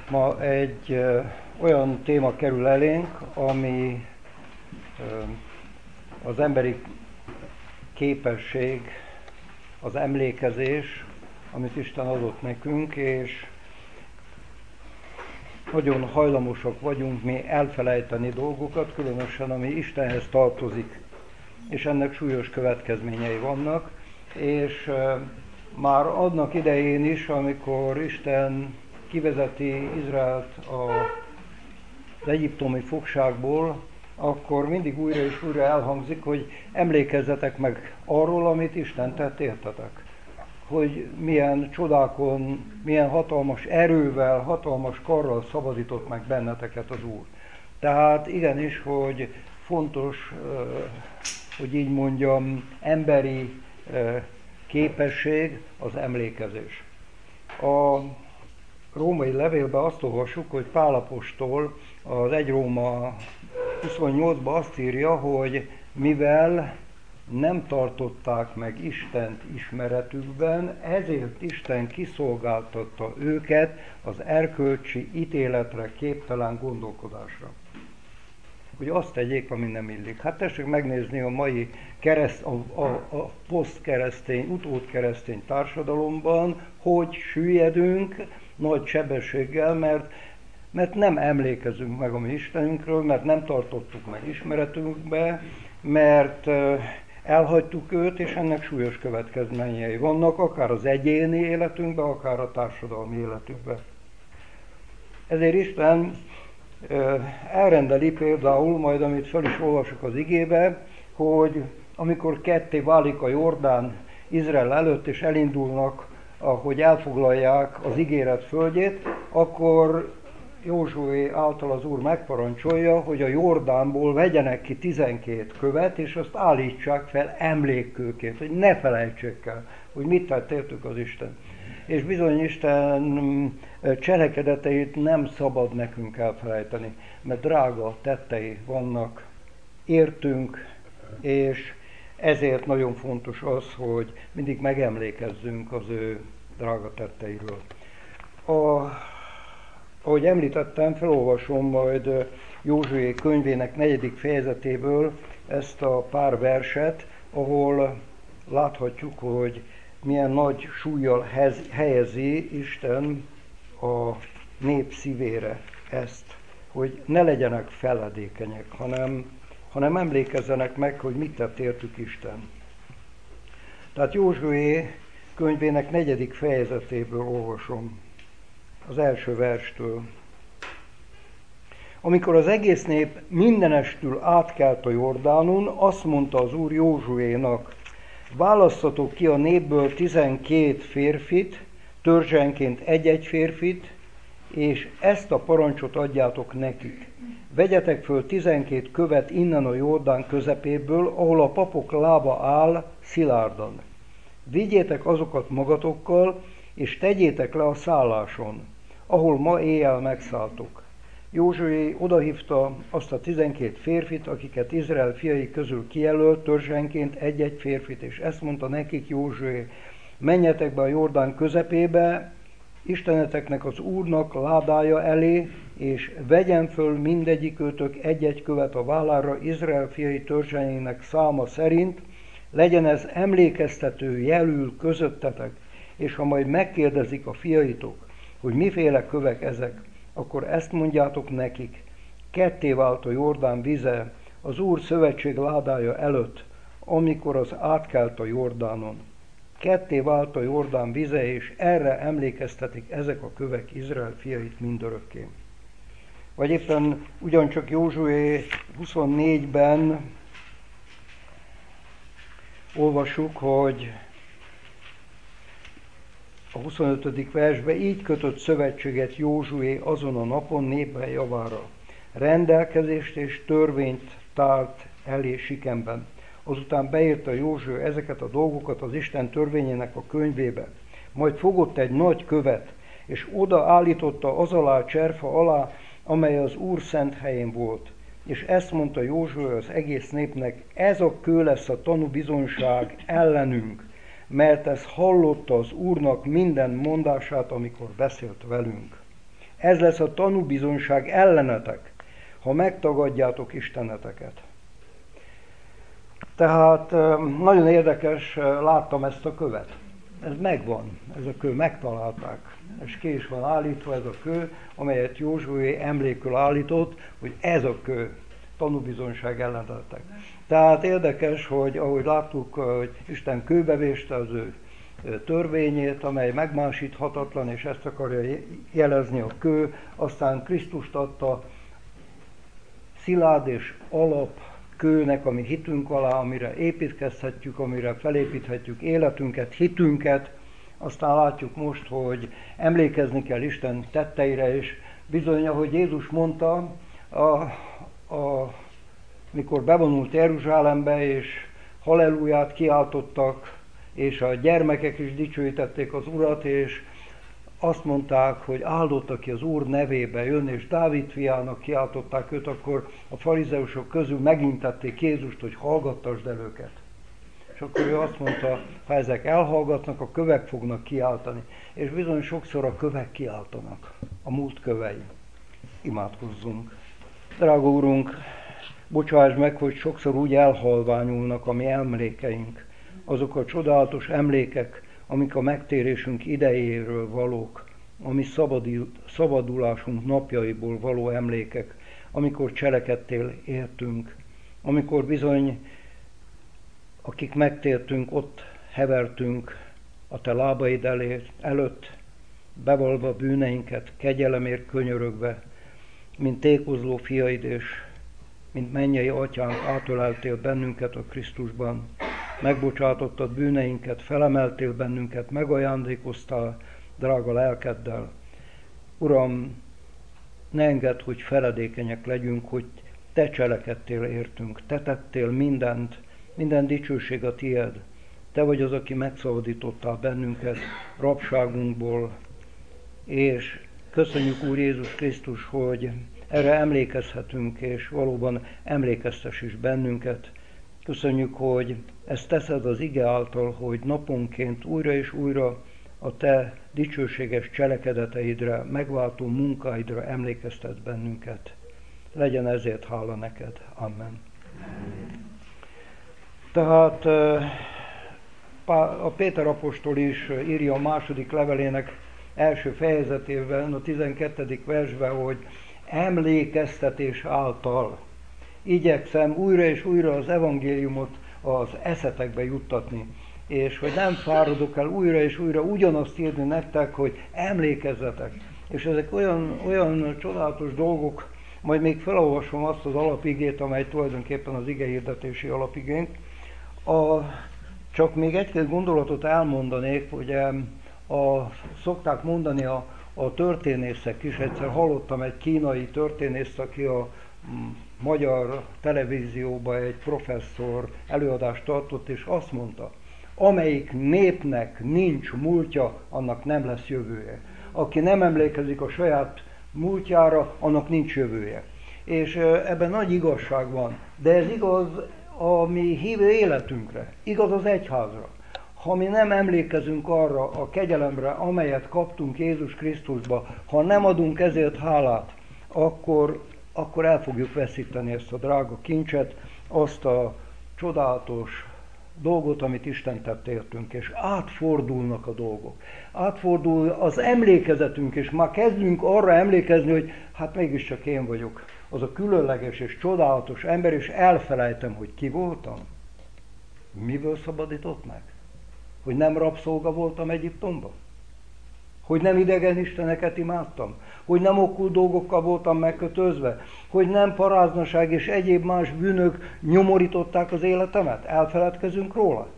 Ma egy olyan téma kerül elénk, ami az emberi képesség, az emlékezés, amit Isten adott nekünk, és nagyon hajlamosak vagyunk mi elfelejteni dolgokat, különösen ami Istenhez tartozik, és ennek súlyos következményei vannak, és már annak idején is, amikor Isten kivezeti Izraelt az egyiptomi fogságból, akkor mindig újra és újra elhangzik, hogy emlékezzetek meg arról, amit Isten tett értetek. Hogy milyen csodákon, milyen hatalmas erővel, hatalmas karral szabadított meg benneteket az Úr. Tehát igenis, hogy fontos, hogy így mondjam, emberi képesség az emlékezés. A római levélben azt olvassuk, hogy Pál apostol az 1 Róma 28-ban azt írja, hogy mivel nem tartották meg Istent ismeretükben, ezért Isten kiszolgáltatta őket az erkölcsi ítéletre képtelen gondolkodásra. Hogy azt tegyék, ami nem illik. Hát tessék megnézni a mai a posztkeresztény, utódkeresztény társadalomban, hogy süllyedünk nagy sebességgel, mert nem emlékezünk meg a mi Istenünkről, mert nem tartottuk meg ismeretünkbe, mert elhagytuk őt, és ennek súlyos következményei vannak, akár az egyéni életünkben, akár a társadalmi életünkben. Ezért Isten elrendeli például, majd amit fel is olvasok az igébe, hogy amikor ketté válik a Jordán Izrael előtt, és elindulnak, hogy elfoglalják az ígéret földjét, akkor Józsué által az Úr megparancsolja, hogy a Jordánból vegyenek ki 12 követ, és azt állítsák fel emlékkőként, hogy ne felejtsék el, hogy mit tett értük az Isten. És bizony Isten cselekedeteit nem szabad nekünk elfelejteni, mert drága tettei vannak értünk, és ezért nagyon fontos az, hogy mindig megemlékezzünk az ő drága tetteiről. Ahogy említettem, felolvasom majd Józsué könyvének 4. fejezetéből ezt a pár verset, ahol láthatjuk, hogy milyen nagy súllyal helyezi Isten a nép szívére ezt, hogy ne legyenek feledékenyek, hanem emlékezzenek meg, hogy mit tett értük Isten. Tehát Józsué könyvének 4. fejezetéből olvasom, az első verstől. Amikor az egész nép mindenestül átkelt a Jordánon, azt mondta az Úr Józsuénak: választatok ki a népből 12 férfit, törzsenként egy-egy férfit, és ezt a parancsot adjátok nekik. Vegyetek föl 12 követ innen a Jordán közepéből, ahol a papok lába áll szilárdan. Vigyétek azokat magatokkal, és tegyétek le a szálláson, ahol ma éjjel megszálltok. Józsué odahívta azt a 12 férfit, akiket Izrael fiai közül kijelölt, törzsenként egy-egy férfit, és ezt mondta nekik Józsué: menjetek be a Jordán közepébe, Isteneteknek, az Úrnak ládája elé, és vegyen föl mindegyikőtök egy-egy követ a vállára Izrael fiai törzseinek száma szerint, legyen ez emlékeztető jelül közöttetek, és ha majd megkérdezik a fiaitok, hogy miféle kövek ezek, akkor ezt mondjátok nekik: ketté vált a Jordán vize az Úr szövetség ládája előtt, amikor az átkelt a Jordánon. Ketté vált a Jordán vize, és erre emlékeztetik ezek a kövek Izrael fiait mindörökké. Vagy éppen ugyancsak Józsué 24-ben olvassuk, hogy a 25. versben: így kötött szövetséget Józsué azon a napon népe javára. Rendelkezést és törvényt tárt elé Sikemben. Azután beírta Józsué ezeket a dolgokat az Isten törvényének a könyvébe. Majd fogott egy nagy követ, és oda állította az alá a cserfa alá, amely az Úr szent helyén volt. És ezt mondta Józsué az egész népnek: ez a kő lesz a tanúbizonyság ellenünk, mert ez hallotta az Úrnak minden mondását, amikor beszélt velünk. Ez lesz a tanúbizonyság ellenetek, ha megtagadjátok isteneteket. Tehát nagyon érdekes, láttam ezt a követ. Ez megvan, ez a kő, megtalálták. És ki is van állítva ez a kő, amelyet Józsué emlékül állított, hogy ez a kő tanúbizonyság ellenetek. Tehát érdekes, hogy ahogy láttuk, hogy Isten kőbevéste az ő törvényét, amely megmásíthatatlan, és ezt akarja jelezni a kő, aztán Krisztust adta szilárd és alap kőnek, ami hitünk alá, amire építkezhetjük, amire felépíthetjük életünket, hitünket. Aztán látjuk most, hogy emlékezni kell Isten tetteire, és bizony, ahogy Jézus mondta, mikor bevonult Jeruzsálembe, és halleluját kiáltottak, és a gyermekek is dicsőítették az Urat, és azt mondták, hogy áldott, aki az Úr nevébe jön, és Dávid fiának kiáltották őt, akkor a farizeusok közül megintették Jézust, hogy hallgattasd el őket. És akkor ő azt mondta, ha ezek elhallgatnak, a kövek fognak kiáltani. És bizony sokszor a kövek kiáltanak, a múlt kövei. Imádkozzunk. Drága Úrunk, bocsáss meg, hogy sokszor úgy elhalványulnak a mi emlékeink, azok a csodálatos emlékek, amik a megtérésünk idejéről valók, a mi szabadulásunk napjaiból való emlékek, amikor cselekedtél, értünk, amikor bizony, akik megtértünk, ott hevertünk a te lábaid előtt, bevallva bűneinket, kegyelemért könyörögve, mint tékozló fiaid, és mint mennyei atyánk, átöleltél bennünket a Krisztusban, megbocsátottad bűneinket, felemeltél bennünket, megajándékoztál drága lelkeddel. Uram, ne engedd, hogy feledékenyek legyünk, hogy te cselekedtél értünk, te tettél mindent, minden dicsőség a tied. Te vagy az, aki megszabadítottál bennünket rabságunkból, és köszönjük, Úr Jézus Krisztus, hogy erre emlékezhetünk, és valóban emlékeztes is bennünket. Köszönjük, hogy ezt teszed az ige által, hogy naponként újra és újra a te dicsőséges cselekedeteidre, megváltó munkáidra emlékeztet bennünket. Legyen ezért hála neked. Amen. Tehát a Péter apostol is írja a második levelének első fejezetében, a 12. versben, hogy emlékeztetés által igyekszem újra és újra az evangéliumot az eszetekbe juttatni, és hogy nem fáradok el újra és újra ugyanazt írni nektek, hogy emlékezzetek. És ezek olyan csodálatos dolgok, majd még felolvasom azt az alapigét, amely tulajdonképpen az igehirdetési alapigénk. Csak még egy-két gondolatot elmondanék, hogy szokták mondani a történészek is, egyszer hallottam egy kínai történészt, aki a magyar televízióban egy professzor előadást tartott, és azt mondta, amelyik népnek nincs múltja, annak nem lesz jövője. Aki nem emlékezik a saját múltjára, annak nincs jövője. És ebben nagy igazság van, de ez igaz a mi hívő életünkre, igaz az egyházra. Ha mi nem emlékezünk arra a kegyelemre, amelyet kaptunk Jézus Krisztusba, ha nem adunk ezért hálát, akkor el fogjuk veszíteni ezt a drága kincset, azt a csodálatos dolgot, amit Isten tett értünk, és átfordulnak a dolgok. Átfordul az emlékezetünk, és már kezdünk arra emlékezni, hogy hát mégiscsak én vagyok az a különleges és csodálatos ember, és elfelejtem, hogy ki voltam. Miből szabadított meg? Hogy nem rabszolga voltam Egyiptomban? Hogy nem idegen isteneket imádtam? Hogy nem okkult dolgokkal voltam megkötözve? Hogy nem paráznaság és egyéb más bűnök nyomorították az életemet? Elfeledkezünk róla?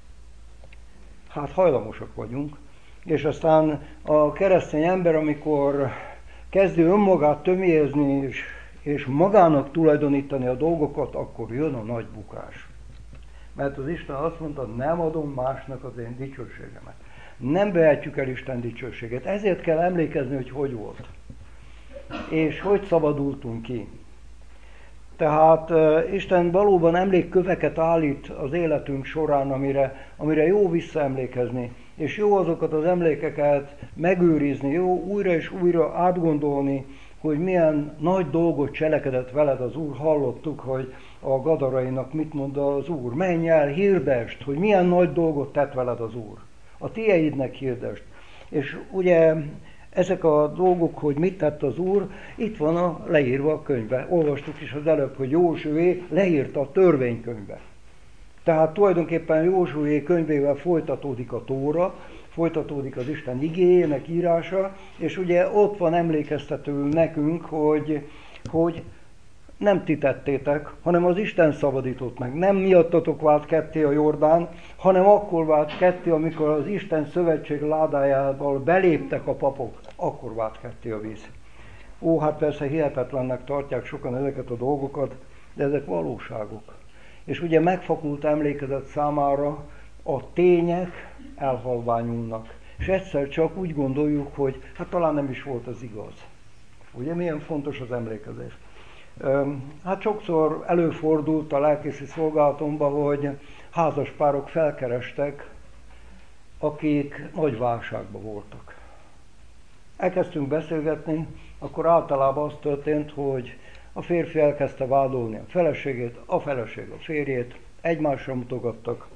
Hát hajlamosak vagyunk. És aztán a keresztény ember, amikor kezdi önmagát tömjézni és magának tulajdonítani a dolgokat, akkor jön a nagy bukás. Mert az Isten azt mondta, nem adom másnak az én dicsőségemet. Nem vehetjük el Isten dicsőséget. Ezért kell emlékezni, hogy volt. És hogy szabadultunk ki. Tehát Isten valóban emlékköveket állít az életünk során, amire jó visszaemlékezni. És jó azokat az emlékeket megőrizni, jó újra és újra átgondolni, hogy milyen nagy dolgot cselekedett veled az Úr. Hallottuk, hogy a gadarainak mit mond az Úr. Menj el, hirdesd, hogy milyen nagy dolgot tett veled az Úr. A tieidnek hirdesd. És ugye ezek a dolgok, hogy mit tett az Úr, itt van leírva a könyvbe. Olvastuk is az előbb, hogy Józsué leírta a törvénykönyvbe. Tehát tulajdonképpen Józsué könyvével folytatódik a Tóra, folytatódik az Isten igéjének írása, és ugye ott van emlékeztető nekünk, hogy nem ti tettétek, hanem az Isten szabadított meg. Nem miattatok vált ketté a Jordán, hanem akkor vált ketté, amikor az Isten szövetség ládájával beléptek a papok, akkor vált ketté a víz. Hát persze hihetetlennek tartják sokan ezeket a dolgokat, de ezek valóságok. És ugye megfakult emlékezet számára a tények elhalványulnak. És egyszer csak úgy gondoljuk, hogy hát talán nem is volt az igaz. Ugye milyen fontos az emlékezés. Hát sokszor előfordult a lelkészi szolgálatomban, hogy házaspárok felkerestek, akik nagy válságban voltak. Elkezdtünk beszélgetni, akkor általában az történt, hogy a férfi elkezdte vádolni a feleségét, a feleség a férjét, egymásra mutogattak.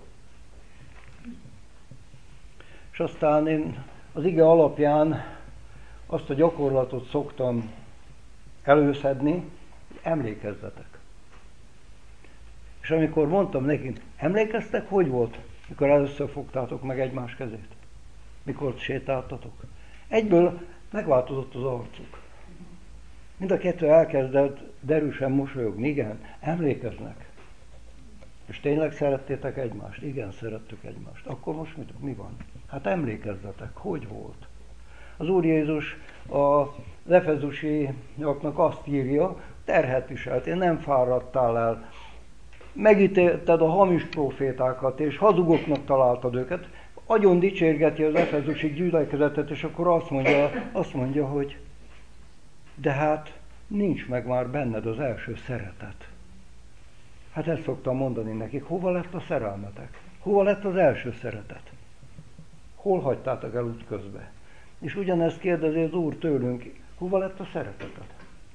És aztán én az ige alapján azt a gyakorlatot szoktam előszedni, hogy emlékezzetek. És amikor mondtam nekik, emlékeztek, hogy volt, mikor először fogtátok meg egymás kezét? Mikor sétáltatok? Egyből megváltozott az arcuk. Mind a kettő elkezdett derűsen mosolyogni. Igen, emlékeznek. És tényleg szerettétek egymást? Igen, szerettük egymást. Akkor most mi van? Hát emlékezzetek, hogy volt. Az Úr Jézus az efezusiaknak azt írja, terhet viseltél, nem fáradtál el. Megítélted a hamis profétákat, és hazugoknak találtad őket. Agyon dicsérgeti az efezusi gyülekezetet, és akkor azt mondja, hogy de hát nincs meg már benned az első szeretet. Hát ezt szoktam mondani nekik, hova lett a szerelmetek? Hova lett az első szeretet? Hol hagytátok el útközbe? És ugyanezt kérdezi az Úr tőlünk, hova lett a szereteted?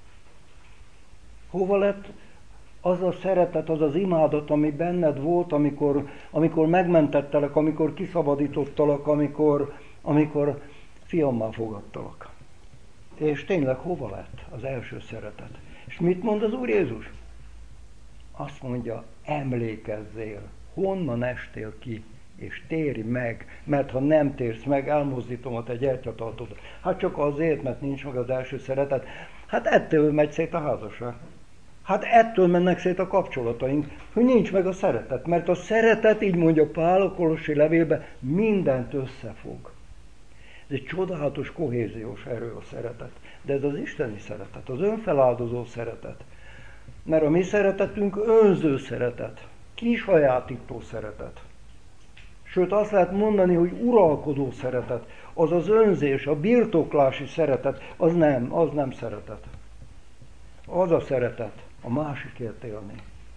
Hova lett az a szeretet, az az imádat, ami benned volt, amikor megmentettelek, amikor kiszabadítottalak, amikor fiammá fogadtalak? És tényleg hova lett az első szeretet? És mit mond az Úr Jézus? Azt mondja, emlékezzél, honnan estél ki, és térj meg, mert ha nem térsz meg, elmozdítom a te gyertyatartódat. Hát csak azért, mert nincs meg az első szeretet. Hát ettől megy szét a házasság. Hát ettől mennek szét a kapcsolataink, hogy nincs meg a szeretet. Mert a szeretet, így mondja Pál a Kolossi levélben, mindent összefog. Ez egy csodálatos, kohéziós erő a szeretet. De ez az isteni szeretet, az önfeláldozó szeretet. Mert a mi szeretetünk önző szeretet, kisajátító szeretet. Sőt, azt lehet mondani, hogy uralkodó szeretet, az az önzés, a birtoklási szeretet, az nem szeretet. Az a szeretet, a másikért élni.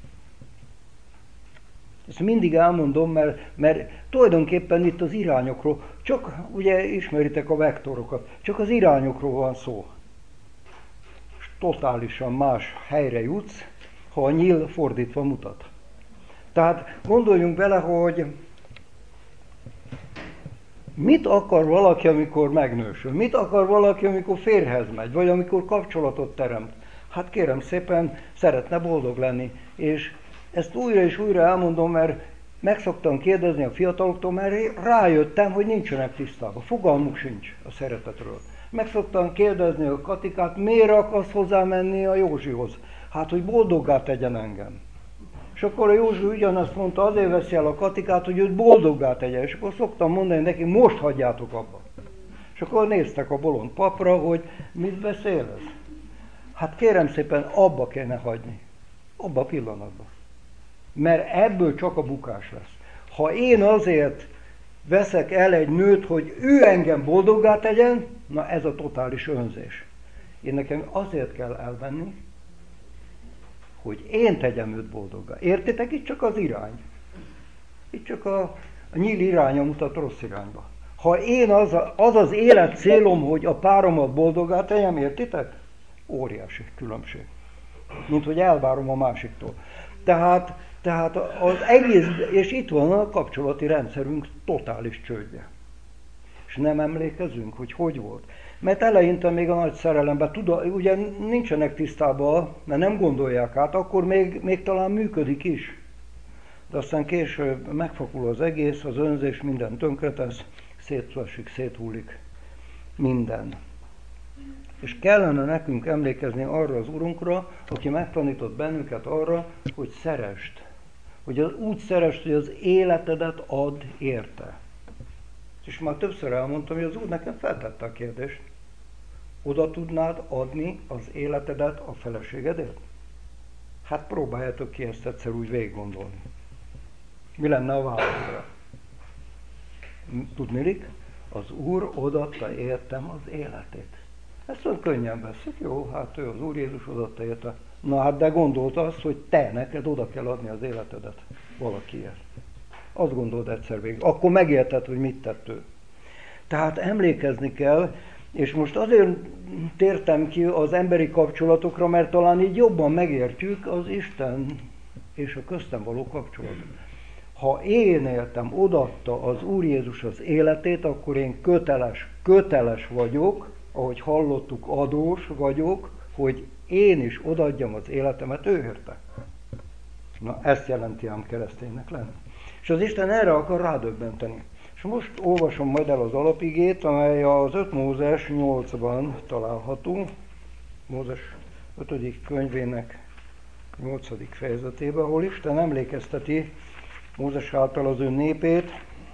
Ezt mindig elmondom, mert tulajdonképpen itt az irányokról, csak ugye ismeritek a vektorokat, csak az irányokról van szó. És totálisan más helyre jutsz, ha a nyíl fordítva mutat. Tehát gondoljunk bele, hogy mit akar valaki, amikor megnősül? Mit akar valaki, amikor férjhez megy, vagy amikor kapcsolatot teremt? Hát kérem szépen, szeretne boldog lenni. És ezt újra és újra elmondom, mert meg szoktam kérdezni a fiataloktól, mert rájöttem, hogy nincsenek tisztában. Fogalmuk sincs a szeretetről. Meg szoktam kérdezni a Katikát, miért akarsz hozzá menni a Józsihoz? Hát, hogy boldoggá tegyen engem. És akkor a Józsi ugyanazt mondta, azért veszi el a Katikát, hogy őt boldoggá tegye. És akkor szoktam mondani neki, most hagyjátok abba. És akkor néztek a bolond papra, hogy mit beszél ez. Hát kérem szépen, abba kéne hagyni. Abba a pillanatban. Mert ebből csak a bukás lesz. Ha én azért veszek el egy nőt, hogy ő engem boldoggá tegyen, na ez a totális önzés. Én nekem azért kell elvenni, hogy én tegyem őt boldoggá. Értitek? Itt csak az irány. Itt csak a nyíl iránya mutat rossz irányba. Ha én az élet célom, hogy a páromat boldoggá tegyem, értitek? Óriási különbség. Mint hogy elvárom a másiktól. Tehát az egész, és itt van a kapcsolati rendszerünk totális csődje. És nem emlékezünk, hogy volt. Mert eleinte még a nagy szerelemben, ugye nincsenek tisztában, mert nem gondolják át, akkor még talán működik is. De aztán később megfakul az egész, az önzés minden tönkretesz, szétszesik, széthullik minden. És kellene nekünk emlékezni arra az Urunkra, aki megtanított bennünket arra, hogy szeresd. Hogy úgy szeresd, hogy az életedet add érte. És már többször elmondtam, hogy az Úr nekem feltette a kérdést. Oda tudnád adni az életedet a feleségedért? Hát próbáljátok ki ezt egyszer úgy végig gondolni. Mi lenne a válaszra? Tudnilik? Az Úr odaadta értem az életét. Ezt olyan könnyen veszik, jó, hát ő az Úr Jézus odaadta érte. Na hát de gondolta azt, hogy te neked oda kell adni az életedet valakiért. Azt gondold egyszer végig. Akkor megérted, hogy mit tett ő. Tehát emlékezni kell, és most azért tértem ki az emberi kapcsolatokra, mert talán így jobban megértjük az Isten és a köztem való kapcsolatot. Ha én éltem, odaadta az Úr Jézus az életét, akkor én köteles vagyok, ahogy hallottuk, adós vagyok, hogy én is odaadjam az életemet ő érte. Na, ezt jelenti ám kereszténynek lenni. És az Isten erre akar rádöbbenteni. És most olvasom majd el az alapigét, amely az 5 Mózes 8-ban található. Mózes 5. könyvének 8. fejezetében, ahol Isten emlékezteti Mózes által az ő népét.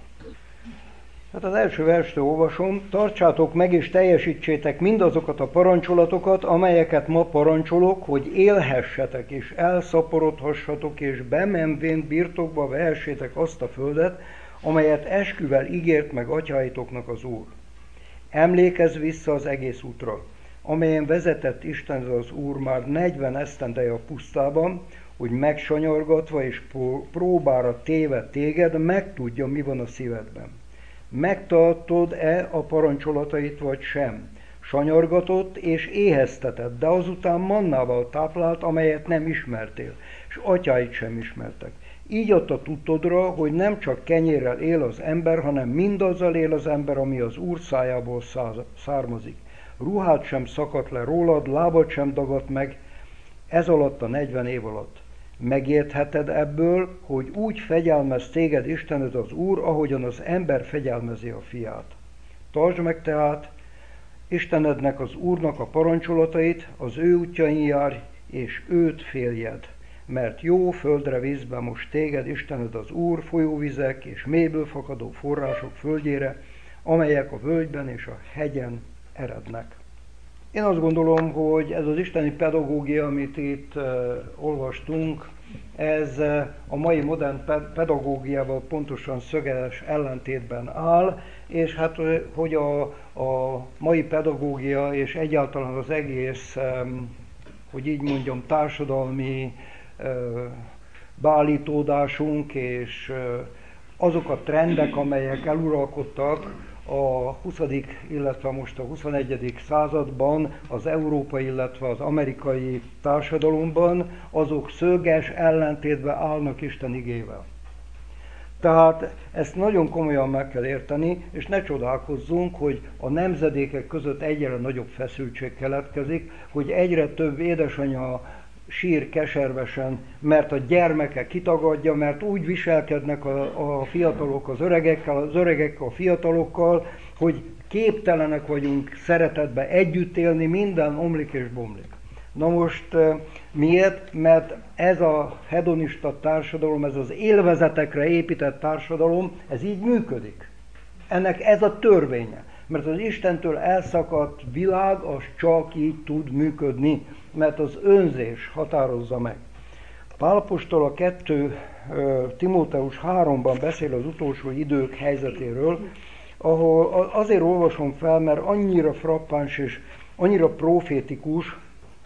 Hát az első verstől olvasom: tartsátok meg és teljesítsétek mindazokat a parancsolatokat, amelyeket ma parancsolok, hogy élhessetek és elszaporodhassatok, és bemenvén birtokba vehessétek azt a földet, amelyet esküvel ígért meg atyáitoknak az Úr. Emlékezz vissza az egész útra, amelyen vezetett Isten az Úr már 40 esztendeje a pusztában, hogy megsanyargatva és próbára téve téged, megtudja, mi van a szívedben. Megtartod-e a parancsolatait, vagy sem? Sanyargatott és éheztetett, de azután mannával táplált, amelyet nem ismertél, és atyáid sem ismertek. Így adta tudtodra, hogy nem csak kenyérrel él az ember, hanem mindazzal él az ember, ami az Úr szájából származik. Ruhát sem szakadt le rólad, lábad sem dagadt meg, ez alatt a 40 év alatt. Megértheted ebből, hogy úgy fegyelmez téged Istened az Úr, ahogyan az ember fegyelmezi a fiát. Tartsd meg tehát Istenednek, az Úrnak a parancsolatait, az ő útjain járj, és őt féljed. Mert jó földre vízbe most téged Istened az Úr, folyóvizek és mélyből fakadó források földjére, amelyek a völgyben és a hegyen erednek. Én azt gondolom, hogy ez az isteni pedagógia, amit itt olvastunk, ez a mai modern pedagógiával pontosan szöges ellentétben áll, és hát, hogy a mai pedagógia és egyáltalán az egész, hogy így mondjam, társadalmi beállítódásunk és azok a trendek, amelyek eluralkodtak a 20. illetve most a 21. században az európai, illetve az amerikai társadalomban, azok szöges ellentétben állnak Isten igével. Tehát ezt nagyon komolyan meg kell érteni, és ne csodálkozzunk, hogy a nemzedékek között egyre nagyobb feszültség keletkezik, hogy egyre több édesanyja sír keservesen, mert a gyermeke kitagadja, mert úgy viselkednek a fiatalok az öregek a fiatalokkal, hogy képtelenek vagyunk szeretetbe együtt élni, minden omlik és bomlik. Na most miért? Mert ez a hedonista társadalom, ez az élvezetekre épített társadalom, ez így működik. Ennek ez a törvénye. Mert az Istentől elszakadt világ, az csak így tud működni, mert az önzés határozza meg. Pál apostol a 2 Timóteus 3-ban beszél az utolsó idők helyzetéről, ahol azért olvasom fel, mert annyira frappáns és annyira profétikus.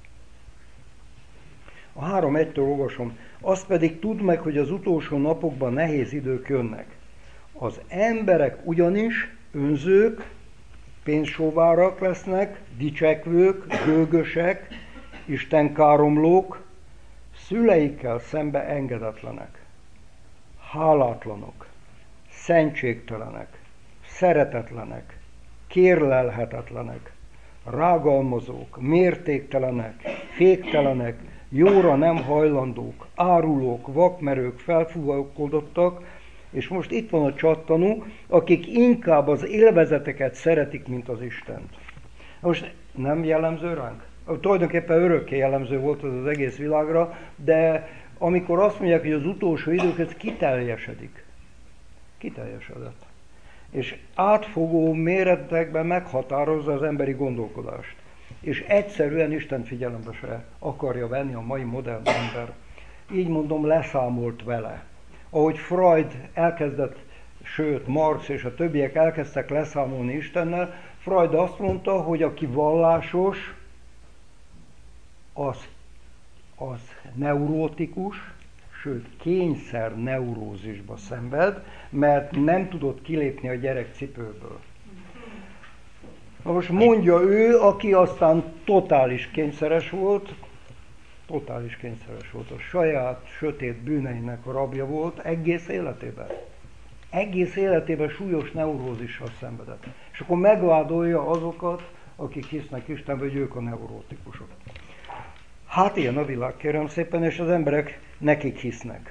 A 3:1-től olvasom: azt pedig tudd meg, hogy az utolsó napokban nehéz idők jönnek. Az emberek ugyanis önzők, pénzsóvárak lesznek, dicsekvők, gőgösek, istenkáromlók, szüleikkel szembe engedetlenek, hálátlanok, szentségtelenek, szeretetlenek, kérlelhetetlenek, rágalmazók, mértéktelenek, féktelenek, jóra nem hajlandók, árulók, vakmerők, felfúvalkodottak, és most itt van a csattanó, akik inkább az élvezeteket szeretik, mint az Istent. Most nem jellemző ránk? Tulajdonképpen örökké jellemző volt az egész világra, de amikor azt mondják, hogy az utolsó idők, ez kiteljesedik. Kiteljesedett. És átfogó méretekben meghatározza az emberi gondolkodást. És egyszerűen Isten figyelembe se akarja venni a mai modern ember. Így mondom, leszámolt vele. Ahogy Freud elkezdett, sőt Marx és a többiek elkezdtek leszámolni Istennel, Freud azt mondta, hogy aki vallásos, az neurótikus, sőt kényszer neurózisba szenved, mert nem tudott kilépni a gyerekcipőből. Na most mondja ő, aki aztán totális kényszeres volt, a saját sötét bűneinek a rabja volt egész életében. Egész életében súlyos neurózissal szenvedett. És akkor megvádolja azokat, akik hisznek Istenbe, hogy ők a neurótikusok. Hát ilyen a világ, kérem szépen, és az emberek nekik hisznek.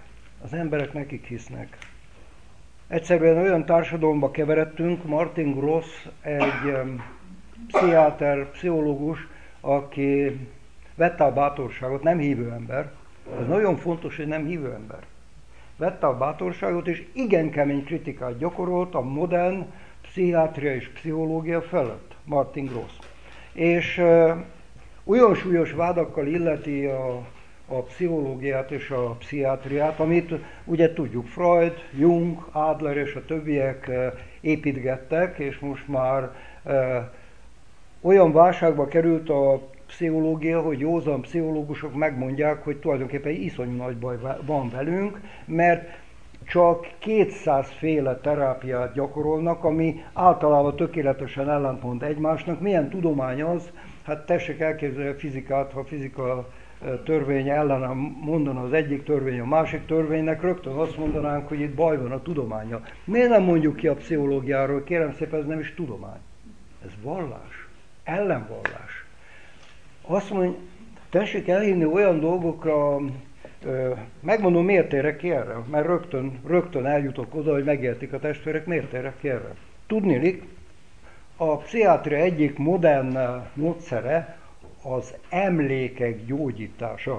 Egyszerűen olyan társadalomba keveredtünk, Martin Gross, egy pszichiáter, pszichológus, aki vette a bátorságot, nem hívő ember, ez nagyon fontos, hogy nem hívő ember. Vette a bátorságot, és igen kemény kritikát gyakorolt a modern pszichiátria és pszichológia felett, Martin Gross. És olyan súlyos vádakkal illeti a pszichológiát és a pszichiátriát, amit ugye tudjuk, Freud, Jung, Adler és a többiek építgettek, és most már olyan válságba került a pszichológia, hogy józan pszichológusok megmondják, hogy tulajdonképpen iszonyú nagy baj van velünk, mert csak 200 féle terápiát gyakorolnak, ami általában tökéletesen ellentmond egymásnak. Milyen tudomány az? Hát tessék elképzelni a fizikát, ha a fizika törvénye ellen mondana az egyik törvény a másik törvénynek, rögtön azt mondanánk, hogy itt baj van a tudománya. Miért nem mondjuk ki a pszichológiáról? Kérem szépen, ez nem is tudomány. Ez vallás, ellenvallás. Azt mondja, tessék elhinni olyan dolgokra, megmondom, miért térek ki erre, mert rögtön eljutok oda, hogy megértik a testvérek, miért térek ki erre. Tudniillik, a pszichiátria egyik modern módszere az emlékek gyógyítása.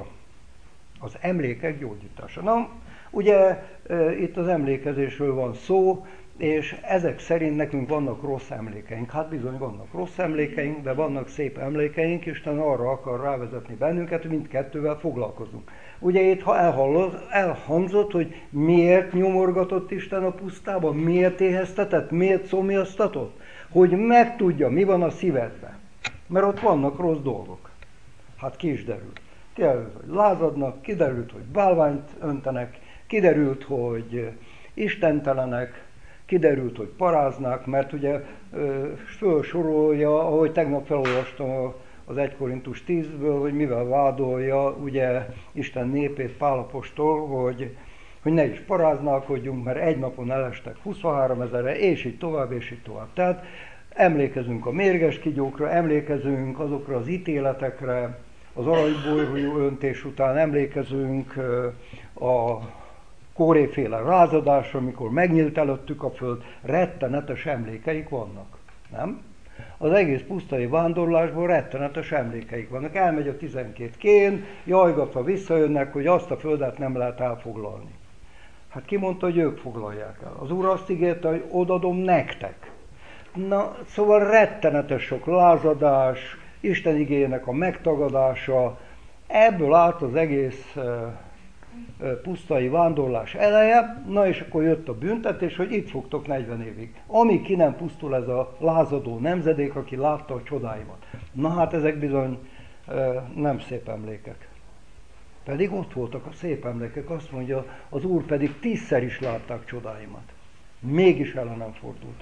Na, ugye itt az emlékezésről van szó, és ezek szerint nekünk vannak rossz emlékeink. Hát bizony vannak rossz emlékeink, de vannak szép emlékeink, Isten arra akar rávezetni bennünket, hogy mindkettővel foglalkozunk. Ugye itt elhangzott, hogy miért nyomorgatott Isten a pusztában, miért éheztetett, miért szomjaztatott, hogy megtudja, mi van a szívedben. Mert ott vannak rossz dolgok. Hát ki is derült. Kiderült, hogy lázadnak, kiderült, hogy bálványt öntenek, kiderült, hogy istentelenek, kiderült, hogy paráznak, mert ugye felsorolja, ahogy tegnap felolvastam az 1 Korintus 10-ből, hogy mivel vádolja ugye Isten népét Pál apostol, hogy ne is paráználkodjunk, mert egy napon elestek 23 000-re, és így tovább, és így tovább. Tehát emlékezünk a mérges kígyókra, emlékezünk azokra az ítéletekre, az aranyborjú öntés után emlékezünk a Kóréféle rázadásra, amikor megnyílt előttük a föld, rettenetes emlékeik vannak, nem? Az egész pusztai vándorlásból rettenetes emlékeik vannak. Elmegy a 12 kén, jajgatva visszajönnek, hogy azt a földet nem lehet elfoglalni. Hát ki mondta, hogy ők foglalják el? Az Úr azt ígérte, hogy odadom nektek. Na, szóval rettenetes sok lázadás, Isten igéjének a megtagadása, ebből állt az egész pusztai vándorlás eleje, na és akkor jött a büntetés, hogy itt fogtok 40 évig. Amíg ki nem pusztul ez a lázadó nemzedék, aki látta a csodáimat. Na hát ezek bizony nem szép emlékek. Pedig ott voltak a szép emlékek, azt mondja, az Úr pedig 10-szer is látták csodáimat. Mégis ellenem fordultak.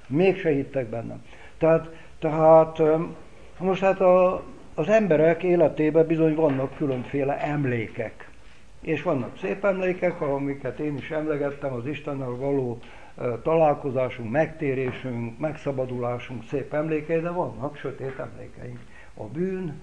Mégse hittek bennem. Tehát most hát az emberek életében bizony vannak különféle emlékek. És vannak szép emlékek, amiket én is emlegettem, az Istennel való találkozásunk, megtérésünk, megszabadulásunk szép emlékei, de vannak sötét emlékeink. A bűn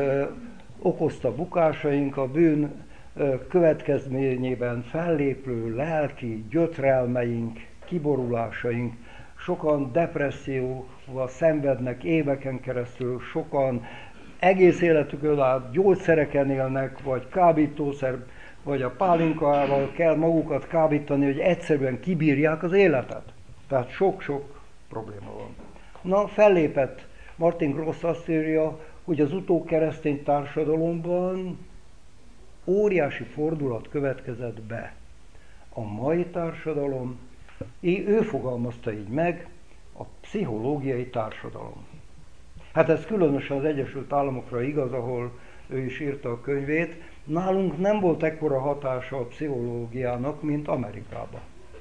okozta bukásaink, a bűn következményében fellépő lelki gyötrelmeink, kiborulásaink, sokan depresszióval szenvednek éveken keresztül, sokan egész életükön át gyógyszereken élnek, vagy kábítószer, vagy a pálinkával kell magukat kábítani, hogy egyszerűen kibírják az életet. Tehát sok-sok probléma van. Na, fellépett Martin Gross, azt írja, hogy az utókeresztény társadalomban óriási fordulat következett be. A mai társadalom, ő fogalmazta így meg, a pszichológiai társadalom. Hát ez különösen az Egyesült Államokra igaz, ahol ő is írta a könyvét. Nálunk nem volt ekkora hatása a pszichológiának, mint Amerikában.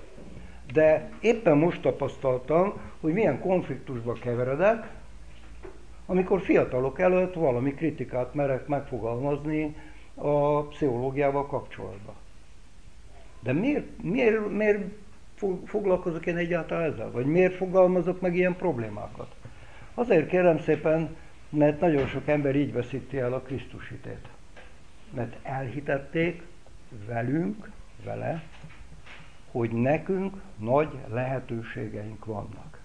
De éppen most tapasztaltam, hogy milyen konfliktusba keveredek, amikor fiatalok előtt valami kritikát merek megfogalmazni a pszichológiával kapcsolatban. De miért foglalkozok én egyáltalán ezzel? Vagy miért fogalmazok meg ilyen problémákat? Azért kérem szépen, mert nagyon sok ember így veszíti el a Krisztus hitét. Mert elhitették vele, hogy nekünk nagy lehetőségeink vannak.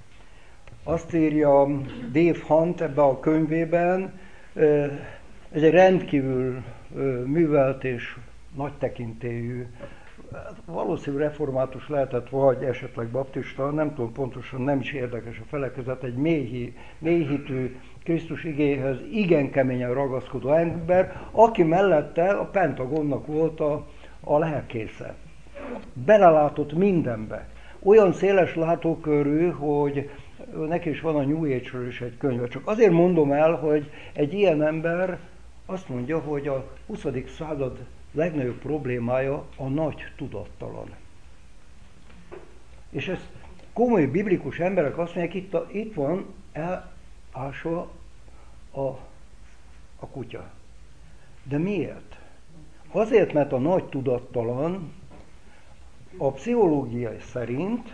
Azt írja Dave Hunt ebben a könyvében, ez egy rendkívül művelt és nagy tekintélyű, valószínű református lehetett, vagy esetleg baptista, nem tudom pontosan, nem is érdekes a felekezet, egy mélyhitű Krisztus igéhez igen keményen ragaszkodó ember, aki mellette a Pentagonnak volt a lelkésze. Belelátott mindenbe. Olyan széles látókörű, hogy neki is van a New Age-ről is egy könyve. Csak azért mondom el, hogy egy ilyen ember azt mondja, hogy a 20. század legnagyobb problémája a nagy tudattalan. És ez komoly biblikus emberek azt mondják, itt van elásva a kutya. De miért? Azért, mert a nagy tudattalan a pszichológia szerint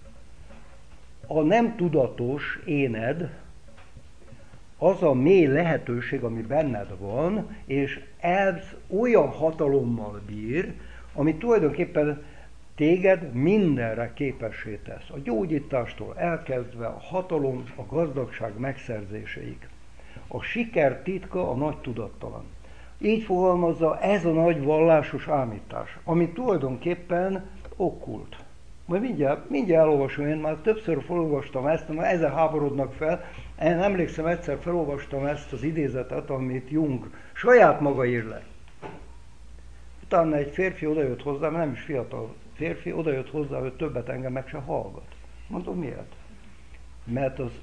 a nem tudatos éned az a mély lehetőség, ami benned van, és ez olyan hatalommal bír, ami tulajdonképpen téged mindenre képessé tesz. A gyógyítástól elkezdve a hatalom, a gazdagság megszerzéseig. A siker titka a nagy tudattalan. Így fogalmazza ez a nagy vallásos ámítás, ami tulajdonképpen okkult. Majd mindjárt elolvasom, én már többször felolvastam ezt, mert ezzel háborodnak fel. Én emlékszem, egyszer felolvastam ezt az idézetet, amit Jung saját maga ír le. Utána egy férfi odajött hozzám, nem is fiatal férfi, odajött hozzá, hogy többet engem meg se hallgat. Mondom, miért? Mert az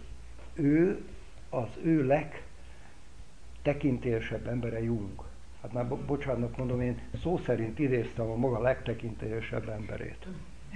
ő legtekintélyesebb embere Jung. Hát már bocsánat mondom, én szó szerint idéztem a maga legtekintélyesebb emberét.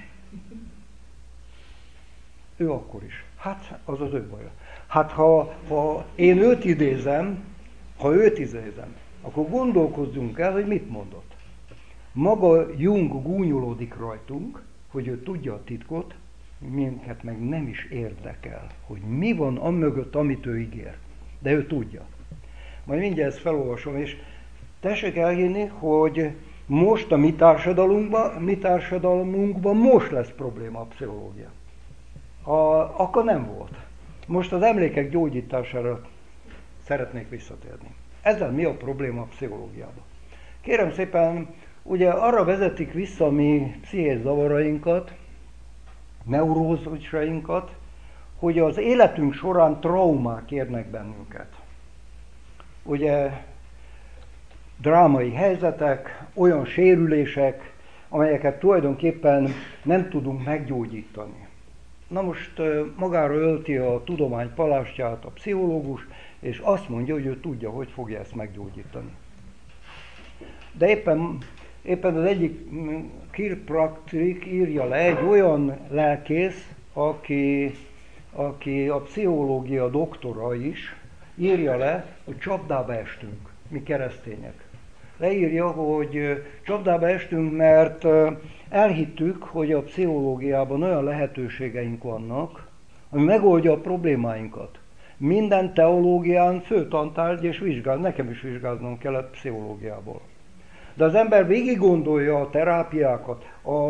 Ő akkor is. Hát az az ő baja. Hát ha én őt idézem, akkor gondolkozzunk el, hogy mit mondott. Maga Jung gúnyolódik rajtunk, hogy ő tudja a titkot, minket meg nem is érdekel, hogy mi van amögött, amit ő ígér. De ő tudja. Majd mindjárt ezt felolvasom, és tessék elhinni, hogy most a mi társadalmunkban most lesz probléma a pszichológia. Akkor nem volt. Most az emlékek gyógyítására szeretnék visszatérni. Ezzel mi a probléma a pszichológiában? Kérem szépen, ugye arra vezetik vissza a mi pszichés zavarainkat, neurózusainkat, hogy az életünk során traumák érnek bennünket. Ugye drámai helyzetek, olyan sérülések, amelyeket tulajdonképpen nem tudunk meggyógyítani. Na most magára ölti a tudomány palástját a pszichológus, és azt mondja, hogy ő tudja, hogy fogja ezt meggyógyítani. De éppen az egyik chiropractic írja le, egy olyan lelkész, aki a pszichológia doktora is, írja le, hogy csapdába estünk, mi keresztények. Leírja, hogy csapdába estünk, mert elhittük, hogy a pszichológiában olyan lehetőségeink vannak, ami megoldja a problémáinkat. Minden teológián főtantárgy és vizsgál, nekem is vizsgálnom kellett pszichológiából. De az ember végig gondolja a terápiákat,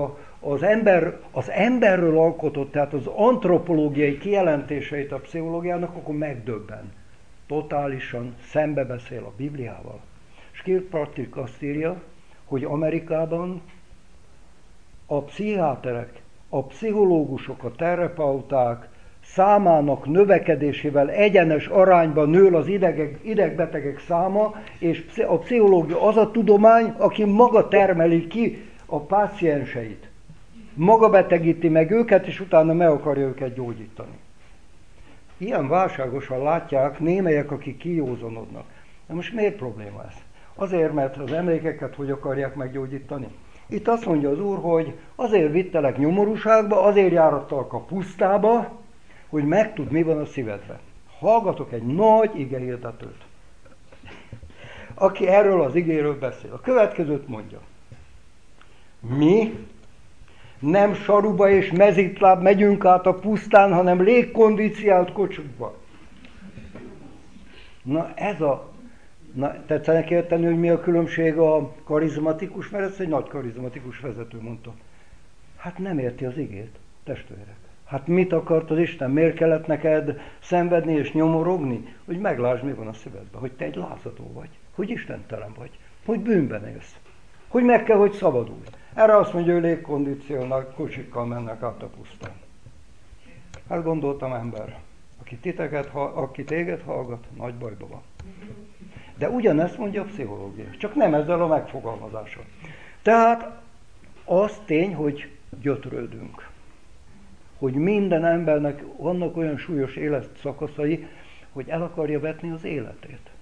az emberről alkotott, tehát az antropológiai kijelentéseit a pszichológiának, akkor megdöbben. Totálisan szembebeszél a Bibliával. És Kirkpatrick azt írja, hogy Amerikában a pszichiáterek, a pszichológusok, a terapeuták számának növekedésével egyenes arányban nő az idegbetegek száma, és a pszichológia az a tudomány, aki maga termeli ki a pácienseit. Maga betegíti meg őket, és utána meg akarja őket gyógyítani. Ilyen válságosan látják némelyek, akik kijózanodnak. Na most miért probléma ez? Azért, mert az emlékeket hogy akarják meggyógyítani? Itt azt mondja az Úr, hogy azért vittelek nyomorúságba, azért járattalak a pusztába, hogy megtudd, mi van a szívedben. Hallgatok egy nagy igehirdetőt, aki erről az igéről beszél. A következőt mondja. Mi nem saruba és mezitláb megyünk át a pusztán, hanem légkondíciált kocsukba. Tetszenek érteni, hogy mi a különbség a karizmatikus, mert ez egy nagy karizmatikus vezető mondta. Hát nem érti az igét, testvérek. Hát mit akart az Isten? Miért kellett neked szenvedni és nyomorogni? Hogy meglásd, mi van a szívedben. Hogy te egy lázadó vagy. Hogy istentelen vagy. Hogy bűnben élsz. Hogy meg kell, hogy szabadulj. Erre azt mondja, hogy légkondicionált kocsikkal mennek át a pusztán. Hát gondoltam, ember, aki téged hallgat, nagy bajba van. De ugyanezt mondja a pszichológia, csak nem ezzel a megfogalmazással. Tehát az tény, hogy gyötrődünk. Hogy minden embernek vannak olyan súlyos életszakaszai, hogy el akarja vetni az életét.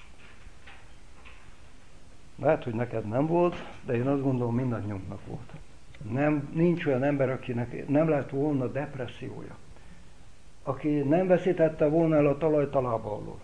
Lehet, hogy neked nem volt, de én azt gondolom, mindannyiunknak volt. Nincs olyan ember, akinek nem lett volna depressziója. Aki nem veszítette volna el a talajt a lába alól.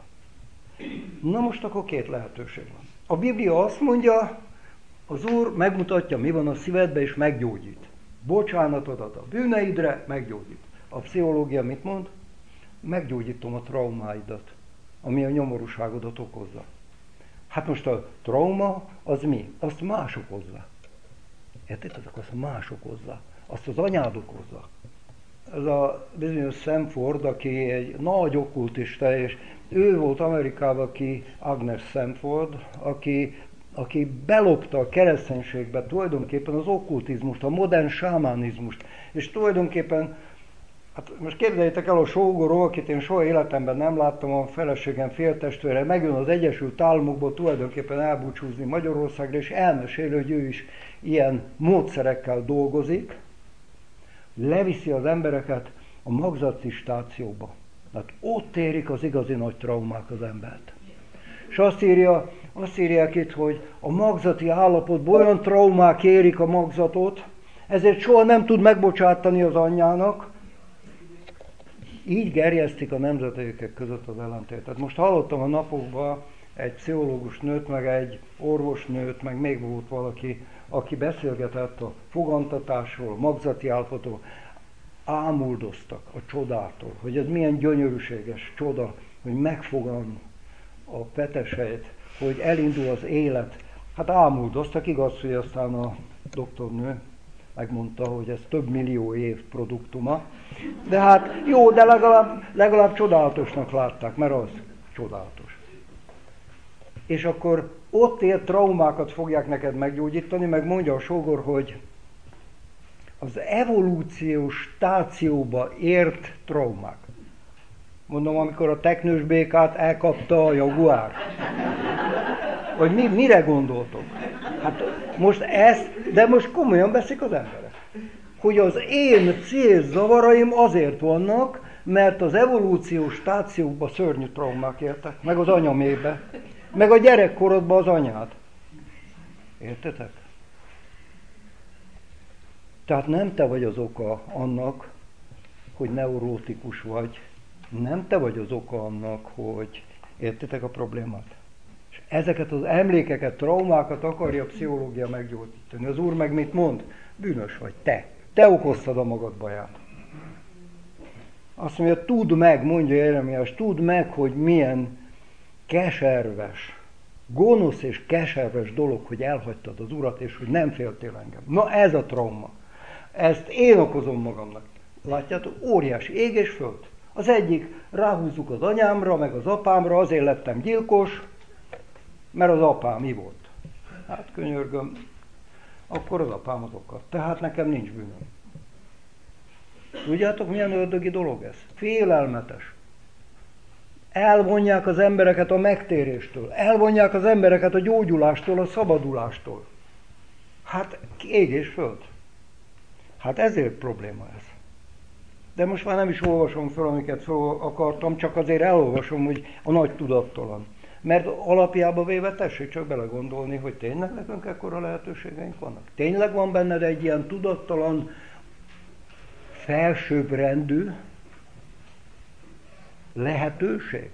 Na most akkor két lehetőség van. A Biblia azt mondja, az Úr megmutatja, mi van a szívedbe, és meggyógyít. Bocsánatot ad a bűneidre, meggyógyít. A pszichológia mit mond? Meggyógyítom a traumáidat, ami a nyomorúságodat okozza. Hát most a trauma az mi? Azt más okozza. Értitek? Azt más okozza. Azt az anyád okozza. Ez a bizonyos Samford, aki egy nagy okkultista, és ő volt Amerikában, Agnes Samford, aki belopta a kereszténységbe tulajdonképpen az okkultizmust, a modern sámánizmust. És tulajdonképpen, hát most képzeljétek el a sógorról, akit én soha életemben nem láttam, a feleségem féltestvére, megjön az Egyesült Államokból tulajdonképpen elbúcsúzni Magyarországra, és elmeséli, hogy ő is ilyen módszerekkel dolgozik, leviszi az embereket a magzati stációba. Tehát ott érik az igazi nagy traumák az embert. És azt írják itt, hogy a magzati állapotban olyan traumák érik a magzatot, ezért soha nem tud megbocsátani az anyjának. Így gerjesztik a nemzedékek között az ellentétet. Most hallottam a napokban egy pszichológus nőt, meg egy orvosnőt, meg még volt valaki, aki beszélgetett a fogantatásról, magzati állapotról. Ámuldoztak a csodától, hogy ez milyen gyönyörűséges csoda, hogy megfogan a peteseit, hogy elindul az élet. Hát ámuldoztak, igaz, hogy aztán a doktornő megmondta, hogy ez több millió év produktuma. De hát jó, de legalább csodálatosnak látták, mert az csodálatos. És akkor ott élt traumákat fogják neked meggyógyítani, meg mondja a sógor, hogy az evolúciós stációba ért traumák. Mondom, amikor a teknős békát elkapta a jaguár. Vagy mire gondoltok? Hát most de most komolyan veszik az emberek. Hogy az én pszichés zavaraim azért vannak, mert az evolúciós stációkban szörnyű traumák értek. Meg az anyamébe. Meg a gyerekkorodban az anyád. Értetek? Tehát nem te vagy az oka annak, hogy neurótikus vagy, nem te vagy az oka annak, hogy értitek a problémát. És ezeket az emlékeket, traumákat akarja a pszichológia meggyógyítani. Az Úr meg mit mond? Bűnös vagy, te. Te okoztad a magad baját. Azt mondja, tudd meg, mondja Jeremiás, tudd meg, hogy milyen keserves, gonosz és keserves dolog, hogy elhagytad az Urat, és hogy nem féltél engem. Na ez a trauma. Ezt én okozom magamnak. Látjátok, óriási ég és föld. Az egyik, ráhúzzuk az anyámra, meg az apámra, azért lettem gyilkos, mert az apám mi volt. Hát könyörgöm, akkor az apám az oka. Tehát nekem nincs bűnöm. Tudjátok, milyen ördögi dolog ez? Félelmetes. Elvonják az embereket a megtéréstől, elvonják az embereket a gyógyulástól, a szabadulástól. Hát ég és föld. Hát ezért probléma ez. De most már nem is olvasom fel, amiket fel akartam, csak azért elolvasom, hogy a nagy tudattalan. Mert alapjába véve tessék csak belegondolni, hogy tényleg nekünk ekkora lehetőségeink vannak. Tényleg van benned egy ilyen tudattalan, felsőbbrendű lehetőség?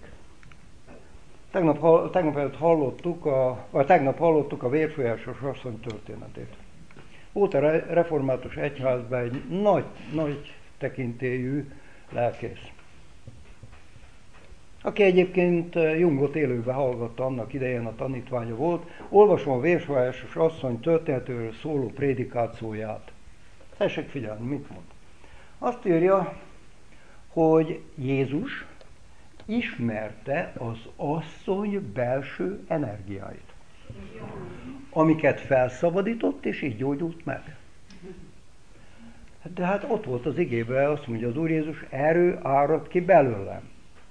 Tegnap hallottuk a vérfolyásos asszony történetét. Volt a református egyházban egy nagy tekintélyű lelkész, aki egyébként Jungot élőben hallgatta, annak idején a tanítványa volt. Olvasom a vérfolyásos asszony történetéről szóló prédikációját. Tessék figyelni, mit mond. Azt írja, hogy Jézus ismerte az asszony belső energiáit, amiket felszabadított, és így gyógyult meg. De hát ott volt az igében, azt mondja az Úr Jézus, erő árad ki belőlem.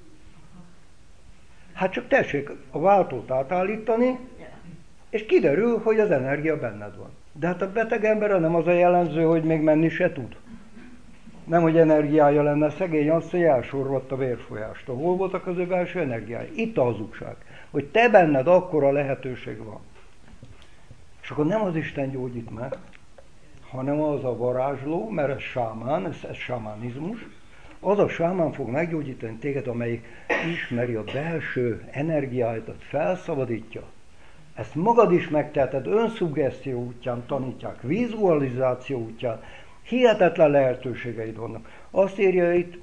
Hát csak tessék a váltót átállítani, és kiderül, hogy az energia benned van. De hát a beteg emberre nem az a jellemző, hogy még menni se tud. Nem, hogy energiája lenne, szegény azt, hogy elsorvadt a vérfolyást. Hol voltak az ő belső energiái? Itt a hazugság. Hogy te benned akkora lehetőség van. És akkor nem az Isten gyógyít meg, hanem az a varázsló, mert ez sámán, ez sámánizmus, az a sámán fog meggyógyítani téged, amelyik ismeri a belső energiáidat, felszabadítja. Ezt magad is megteheted, önszuggesztió útján tanítják, vizualizáció útján, hihetetlen lehetőségeid vannak. Azt írja itt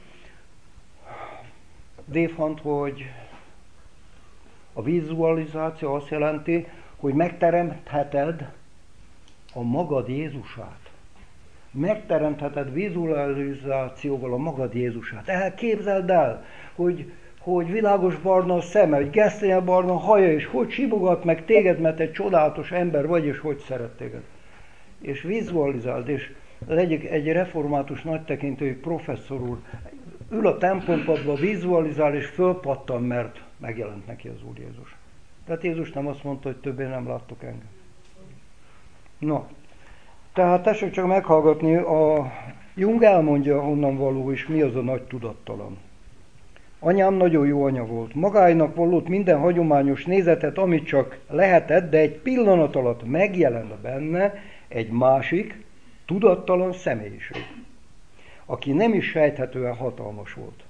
Dave Hunt, hogy a vizualizáció azt jelenti, hogy megteremtheted a magad Jézusát. Megteremtheted vizualizációval a magad Jézusát. Elképzeld el, hogy világos barna a szeme, hogy gesztenyebarna a haja, és hogy simogat meg téged, mert egy csodálatos ember vagy, és hogy szeret téged. És vizualizáld, és egy református nagytekintői professzor úr ül a templompadba, vizualizál, és fölpattan, mert megjelent neki az Úr Jézus. Tehát Jézus nem azt mondta, hogy többé nem láttok engem. No, tehát tessék csak meghallgatni, a Jung elmondja, honnan való, és mi az a nagy tudattalan. Anyám nagyon jó anya volt. Magáinak vallott minden hagyományos nézetet, amit csak lehetett, de egy pillanat alatt megjelent benne egy másik, tudattalan személyiség, aki nem is sejthetően hatalmas volt.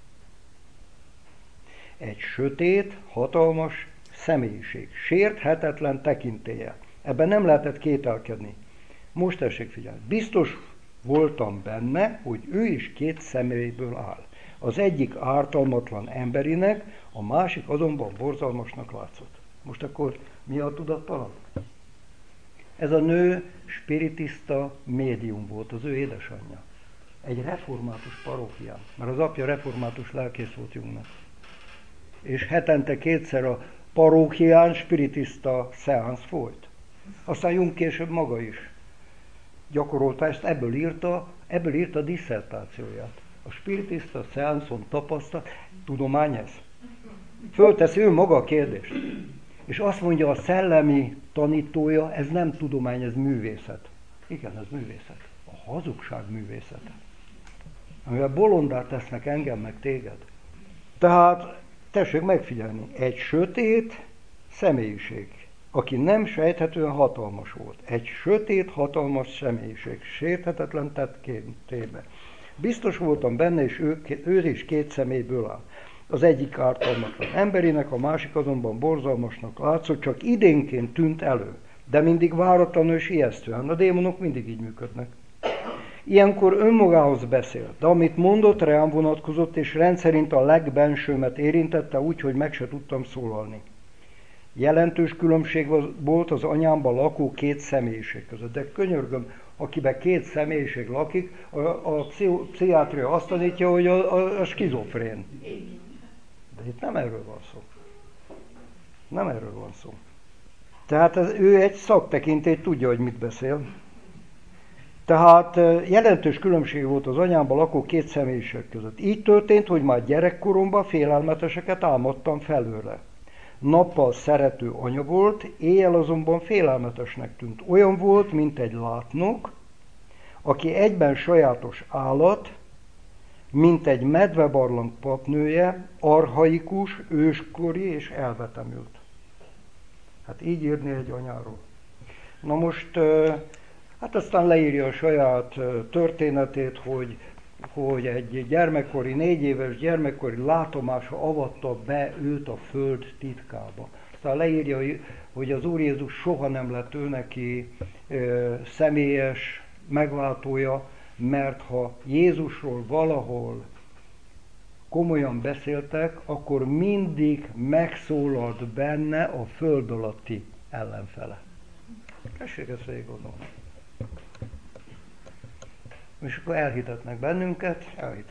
Egy sötét, hatalmas személyiség, sérthetetlen tekintélye. Ebben nem lehetett kételkedni. Most tessék figyelni. Biztos voltam benne, hogy ő is két személyből áll. Az egyik ártalmatlan emberinek, a másik azonban borzalmasnak látszott. Most akkor mi a tudattalan? Ez a nő spiritista médium volt, az ő édesanyja. Egy református parókián, mert az apja református lelkész volt Jungnak. És hetente kétszer a parókián spiritista szeánsz folyt. Aztán Jung később maga is gyakorolta ezt, ebből írta a disszertációját. A spiritista szeánszon tapasztalt, tudomány ez? Fölteszi ő maga a kérdést. És azt mondja a szellemi tanítója, ez nem tudomány, ez művészet. Igen, ez művészet. A hazugság művészete. Amivel bolondá tesznek engem, meg téged. Tehát tessék megfigyelni, egy sötét személyiség, aki nem sejthetően hatalmas volt. Egy sötét, hatalmas személyiség, sérthetetlen tettébe. Biztos voltam benne, és ő is két személyből áll. Az egyik ártalmatlan emberinek, a másik azonban borzalmasnak látszott, csak idénként tűnt elő, de mindig váratlanul és ijesztően. A démonok mindig így működnek. Ilyenkor önmagához beszél, de amit mondott, rám vonatkozott, és rendszerint a legbensőmet érintette úgy, hogy meg se tudtam szólalni. Jelentős különbség volt az anyámban lakó két személyiség között, de könyörgöm, akiben két személyiség lakik, a pszichiátria azt tanítja, hogy a skizofrén. De itt nem erről van szó. Nem erről van szó. Tehát ő egy szaktekintély, tudja, hogy mit beszél. Tehát jelentős különbség volt az anyámban lakó két személyiség között. Így történt, hogy már gyerekkoromban félelmeteseket álmodtam felőle. Nappal szerető anya volt, éjjel azonban félelmetesnek tűnt. Olyan volt, mint egy látnok, aki egyben sajátos állat, mint egy medvebarlang papnője, archaikus, őskori és elvetemült. Hát így írni egy anyáról. Na most, hát aztán leírja a saját történetét, hogy egy gyermekkori, 4 éves gyermekkori látomása avatta be őt a föld titkába. Aztán leírja, hogy az Úr Jézus soha nem lett ő neki személyes megváltója, mert ha Jézusról valahol komolyan beszéltek, akkor mindig megszólalt benne a föld alatti ellenfele. Tessék ezt végig gondolni. És akkor elhitetnek bennünket.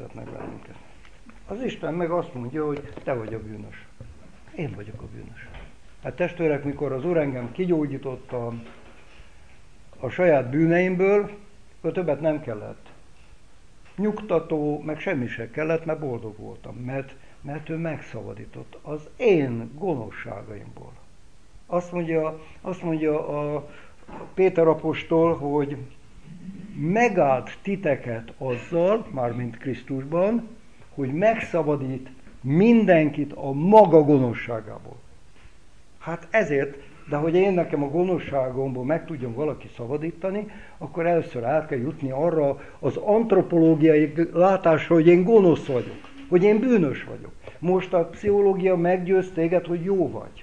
Az Isten meg azt mondja, hogy te vagy a bűnös. Én vagyok a bűnös. Hát testvérek, mikor az Úr engem kigyógyított a saját bűneimből, akkor többet nem kellett. Nyugtató, meg semmi se kellett, mert boldog voltam, mert ő megszabadított az én gonoszságaimból. Azt mondja a Péter apostol, hogy megállt titeket azzal, mármint Krisztusban, hogy megszabadít mindenkit a maga gonoszságából. Hát ezért, de hogy én nekem a gonoszságomból meg tudjon valaki szabadítani, akkor először el kell jutni arra az antropológiai látásra, hogy én gonosz vagyok, hogy én bűnös vagyok. Most a pszichológia meggyőz téged, hogy jó vagy.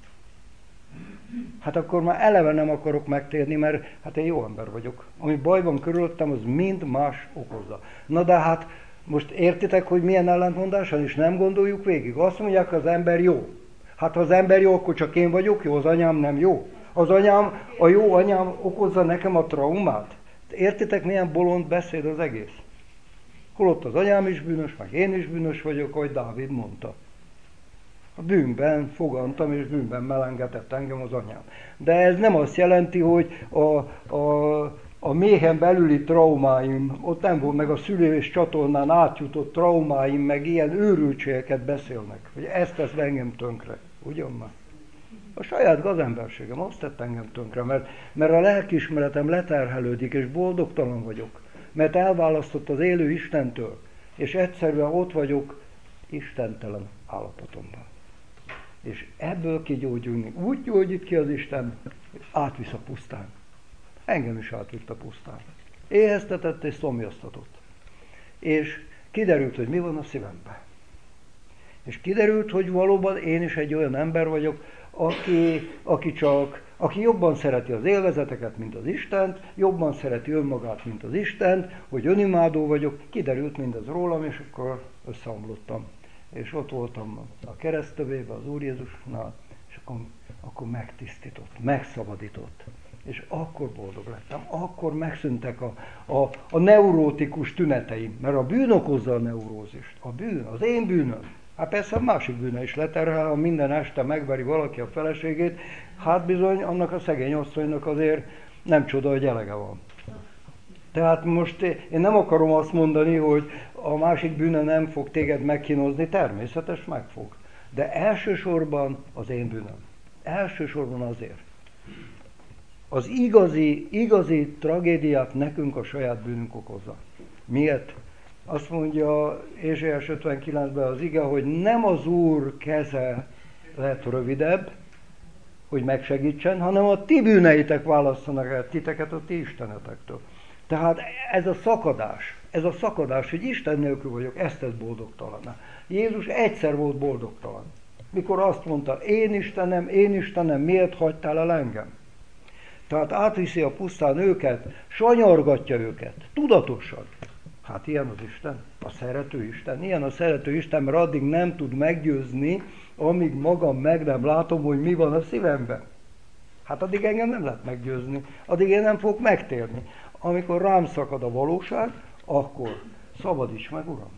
Hát akkor már eleve nem akarok megtérni, mert hát én jó ember vagyok. Ami baj van körülöttem, az mind más okozza. Na de hát most értitek, hogy milyen ellentmondáson is nem gondoljuk végig. Azt mondják, az ember jó. Hát ha az ember jó, akkor csak én vagyok jó, az anyám nem jó. A jó anyám okozza nekem a traumát. Értitek, milyen bolond beszéd az egész? Holott az anyám is bűnös, meg én is bűnös vagyok, ahogy Dávid mondta. A bűnben fogantam, és bűnben melengetett engem az anyám. De ez nem azt jelenti, hogy a méhen belüli traumáim, ott nem volt meg a szülés csatornán átjutott traumáim, meg ilyen őrültségeket beszélnek, hogy ezt tesz engem tönkre. Ugyan már? A saját gazemberségem azt tett engem tönkre, mert a lelkiismeretem leterhelődik, és boldogtalan vagyok, mert elválasztott az élő Istentől, és egyszerűen ott vagyok istentelen állapotomban. És ebből kigyógyulni. Úgy gyógyít ki az Isten, hogy átvisz a pusztán. Engem is átvitt a pusztán. Éheztetett és szomjaztatott. És kiderült, hogy mi van a szívemben. És kiderült, hogy valóban én is egy olyan ember vagyok, aki jobban szereti az élvezeteket, mint az Istent, jobban szereti önmagát, mint az Istent, hogy önimádó vagyok. Kiderült mindez rólam, és akkor összeomlottam. És ott voltam a keresztövében, az Úr Jézusnál, és akkor megtisztított, megszabadított. És akkor boldog lettem, akkor megszűntek a neurótikus tüneteim, mert a bűn okozza a neurózist. A bűn, az én bűnöm. Hát persze a másik bűne is leterhel, ha minden este megveri valaki a feleségét, hát bizony annak a szegény asszonynak azért nem csoda, hogy elege van. Tehát most én nem akarom azt mondani, hogy a másik bűne nem fog téged megkínozni, természetes megfog. De elsősorban az én bűnöm. Elsősorban azért. Az igazi tragédiát nekünk a saját bűnünk okozza. Miért? Azt mondja Ézsaiás 59-ben az ige, hogy nem az Úr keze lett rövidebb, hogy megsegítsen, hanem a ti bűneitek választanak el titeket a ti istenetektől. Tehát ez a szakadás, hogy Isten nélkül vagyok, ezt tesz boldogtalanná. Jézus egyszer volt boldogtalan, mikor azt mondta, én Istenem, miért hagytál el engem? Tehát átviszi a pusztán őket, sanyargatja őket, tudatosan. Hát ilyen az Isten, a szerető Isten. Ilyen a szerető Isten, mert addig nem tud meggyőzni, amíg magam meg nem látom, hogy mi van a szívemben. Hát addig engem nem lehet meggyőzni, addig én nem fogok megtérni. Amikor rám szakad a valóság, akkor szabadíts meg, Uram.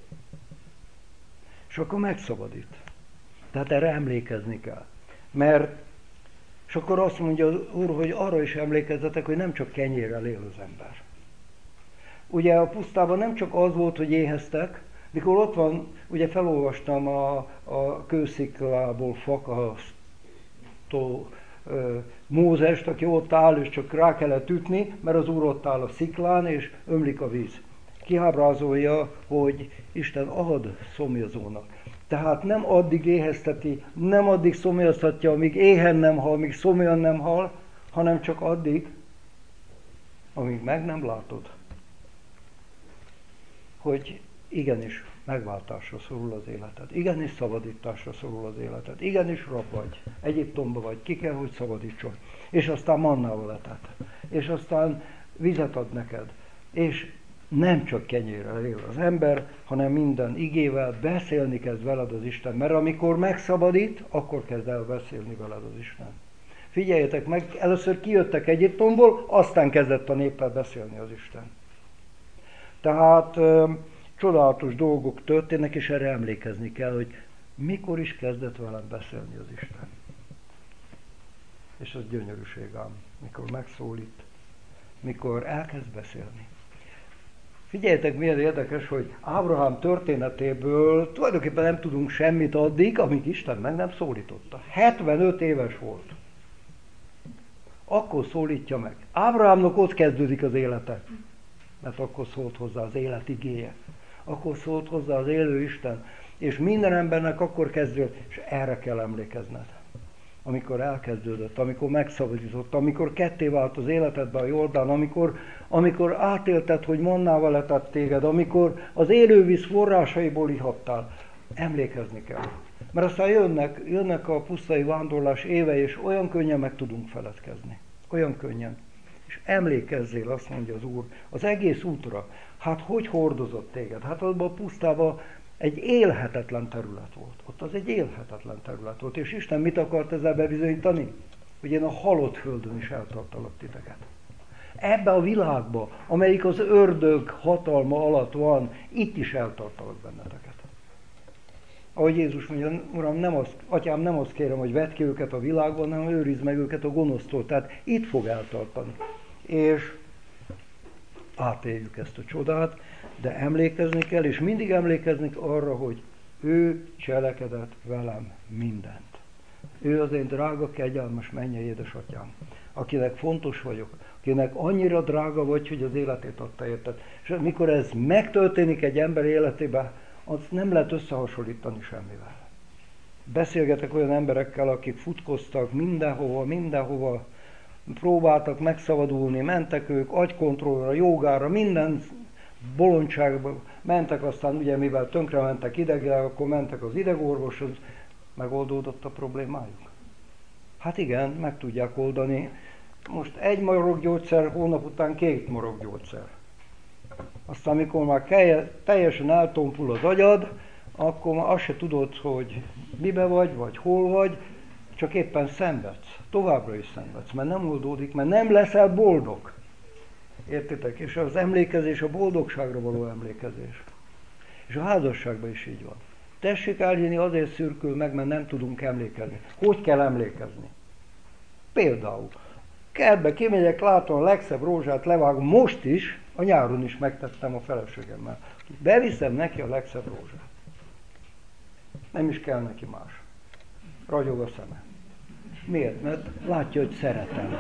És akkor megszabadít. Tehát erre emlékezni kell. Mert, és akkor azt mondja az Úr, hogy arra is emlékezzetek, hogy nem csak kenyérrel él az ember. Ugye a pusztában nem csak az volt, hogy éheztek, mikor ott van, ugye felolvastam a kősziklából fakasztó Mózest, aki ott áll, és csak rá kellett ütni, mert az Úr ott áll a sziklán, és ömlik a víz. Kiábrázolja, hogy Isten ad szomjazónak. Tehát nem addig éhezteti, nem addig szomjaztatja, amíg éhen nem hal, amíg szomjan nem hal, hanem csak addig, amíg meg nem látod, hogy igenis megváltásra szorul az életed, igenis szabadításra szorul az életed, igenis rab vagy, Egyiptomba vagy, ki kell, hogy szabadítson. És aztán mannával etet, és aztán vizet ad neked, és nem csak kenyérrel él az ember, hanem minden igével beszélni kezd veled az Isten, mert amikor megszabadít, akkor kezd el beszélni veled az Isten. Figyeljetek meg, először kijöttek Egyiptomból, aztán kezdett a néppel beszélni az Isten. Tehát csodálatos dolgok történnek, és erre emlékezni kell, hogy mikor is kezdett velem beszélni az Isten. És az gyönyörűség ám, mikor megszólít, mikor elkezd beszélni. Figyeljetek, milyen érdekes, hogy Ábrahám történetéből tulajdonképpen nem tudunk semmit addig, amíg Isten meg nem szólította. 75 éves volt. Akkor szólítja meg. Ábrahámnak ott kezdődik az élete, mert akkor szólt hozzá az élet igéje. Akkor szólt hozzá az élő Isten. És minden embernek akkor kezdődött, és erre kell emlékezned. Amikor elkezdődött, amikor megszabadított, amikor ketté vált az életedben a Jordán, amikor átélted, hogy mannával letett téged, amikor az élővíz forrásaiból ihattál, emlékezni kell. Mert aztán jönnek a pusztai vándorlás évei, és olyan könnyen meg tudunk feledkezni. Olyan könnyen. És emlékezzél, azt mondja az Úr, az egész útra. Hát hogy hordozott téged? Hát abban a pusztában egy élhetetlen terület volt. Ott az egy élhetetlen terület volt. És Isten mit akart ezzel bebizonyítani? Hogy én a halott földön is eltartalak titeket. Ebbe a világba, amelyik az ördög hatalma alatt van, itt is eltartalak benneteket. Ahogy Jézus mondja, Uram, Atyám, nem azt kérem, hogy vedd ki őket a világban, hanem őrizd meg őket a gonosztól. Tehát itt fog eltartani. És átéljük ezt a csodát, de emlékezni kell, és mindig emlékezni arra, hogy ő cselekedett velem mindent. Ő az én drága, kegyelmes mennyei édesatyám, akinek fontos vagyok, akinek annyira drága vagy, hogy az életét adta érted. És mikor ez megtörténik egy ember életében, azt nem lehet összehasonlítani semmivel. Beszélgetek olyan emberekkel, akik futkoztak mindenhova, próbáltak megszabadulni, mentek ők agykontrollra, jogára, minden bolondságba mentek, aztán ugye mivel tönkre mentek idegileg, akkor mentek az idegorvoshoz, megoldódott a problémájuk. Hát igen, meg tudják oldani. Most egy marokgyógyszer, hónap után 2 marokgyógyszer. Aztán amikor már teljesen eltompul az agyad, akkor már azt se tudod, hogy mibe vagy hol vagy, csak éppen szenvedsz. Továbbra is szenvedsz, mert nem oldódik, mert nem leszel boldog. Értitek? És az emlékezés a boldogságra való emlékezés. És a házasságban is így van. Tessék elhinni, azért szürkül meg, mert nem tudunk emlékezni. Hogy kell emlékezni? Például, kertbe kimegyek, látom a legszebb rózsát, levágom, most is, a nyáron is megtettem a feleségemmel. Beviszem neki a legszebb rózsát. Nem is kell neki más. Ragyog a szeme. Miért? Mert látja, hogy szeretem.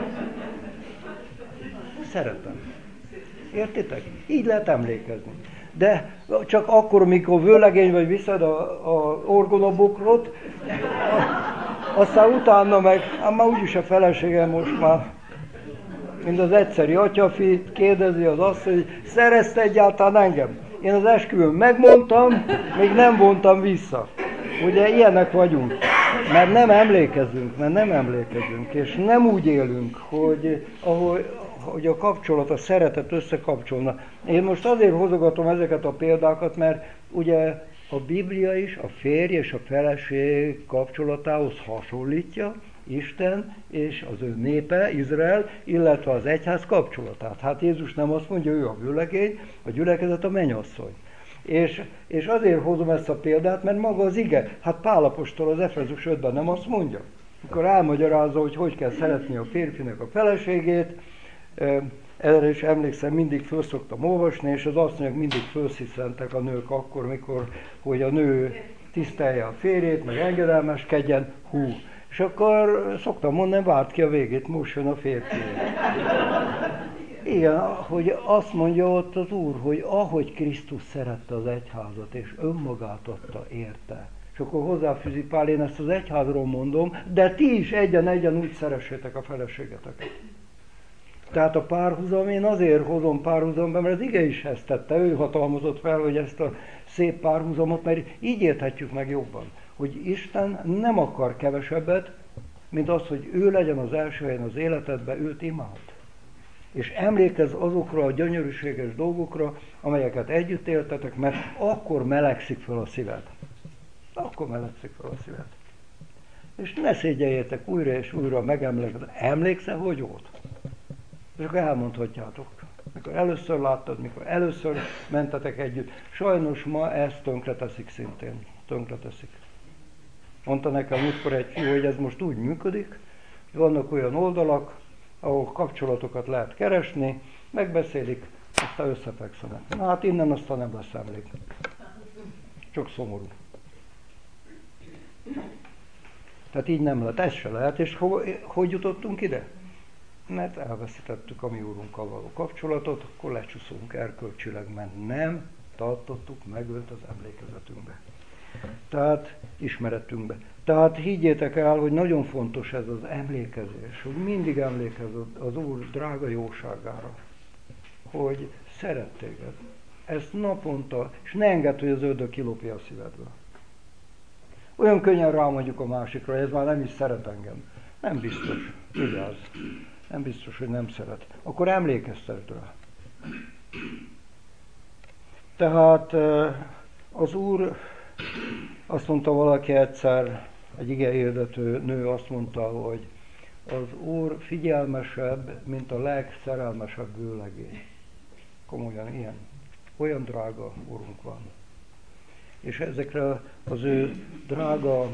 Szeretem. Értitek? Így lehet emlékezni. De csak akkor, mikor vőlegény vagy viszed a orgonabokrot, aztán utána meg, már úgyis a feleségem most már Mint az egyszeri atyafi kérdezi az azt, hogy szerezte egyáltalán engem. Én az esküvőn megmondtam, még nem vontam vissza. Ugye ilyenek vagyunk, mert nem emlékezünk, és nem úgy élünk, hogy a kapcsolat, a szeretet összekapcsolna. Én most azért hozogatom ezeket a példákat, mert ugye a Biblia is a férj és a feleség kapcsolatához hasonlítja Isten és az ő népe, Izrael, illetve az egyház kapcsolatát. Hát Jézus nem azt mondja, ő a vőlegény, a gyülekezet a mennyasszony. És azért hozom ezt a példát, mert maga az ige, hát Pál apostol az Efezus 5-ben nem azt mondja, amikor elmagyarázza, hogy kell szeretni a férfinek a feleségét, erre is emlékszem, mindig föl szoktam olvasni, és az asszonyok mindig fölsziszentek a nők akkor, mikor, hogy a nő tisztelje a férjét, meg engedelmeskedjen, És akkor szoktam mondani, várt ki a végét, most jön a férfi. Igen, hogy azt mondja ott az Úr, hogy ahogy Krisztus szerette az egyházat, és önmagát adta érte. És akkor hozzáfűzi Pál, én ezt az egyházról mondom, de ti is egyen úgy szeressétek a feleségeteket. Tehát a párhuzam, én azért hozom párhuzamba, mert az ige is ezt tette, ő hatalmazott fel, hogy ezt a szép párhuzamot, mert így érthetjük meg jobban, hogy Isten nem akar kevesebbet, mint az, hogy ő legyen az első helyen az életedben, őt imád. És emlékezz azokra a gyönyörűséges dolgokra, amelyeket együtt éltetek, mert akkor melegszik fel a szíved. És ne szégyeljetek újra és újra megemlékezni. Emlékszel, hogy volt? És akkor elmondhatjátok. Mikor először láttad, mikor először mentetek együtt. Sajnos ma ezt tönkreteszik szintén. Tönkreteszik. Mondta nekem múltkor egy fiú, hogy ez most úgy működik, hogy vannak olyan oldalak, ahol kapcsolatokat lehet keresni, megbeszélik, aztán összefekszenek. Na hát innen aztán nem lesz emlék. Csak szomorú. Tehát így nem lehet, ez se lehet. És hogy jutottunk ide? Mert elveszítettük a mi úrunkkal való kapcsolatot, akkor lecsúszunk erkölcsileg, mert nem tartottuk meg őt az emlékezetünkbe. Tehát ismeretünkbe. Tehát higgyétek el, hogy nagyon fontos ez az emlékezés, hogy mindig emlékezz az Úr drága jóságára, hogy szeret téged. Ezt naponta, és ne engedd, hogy az ördög kilopja a szívedből. Olyan könnyen rámondjuk a másikra, hogy ez már nem is szeret engem. Nem biztos, vigyázz. Nem biztos, hogy nem szeret. Akkor emlékeztet rá. Tehát az Úr, azt mondta valaki egyszer, egy igehirdető nő azt mondta, hogy az Úr figyelmesebb, mint a legszerelmesebb vőlegény. Komolyan ilyen. Olyan drága Úrunk van. És ezekre az ő drága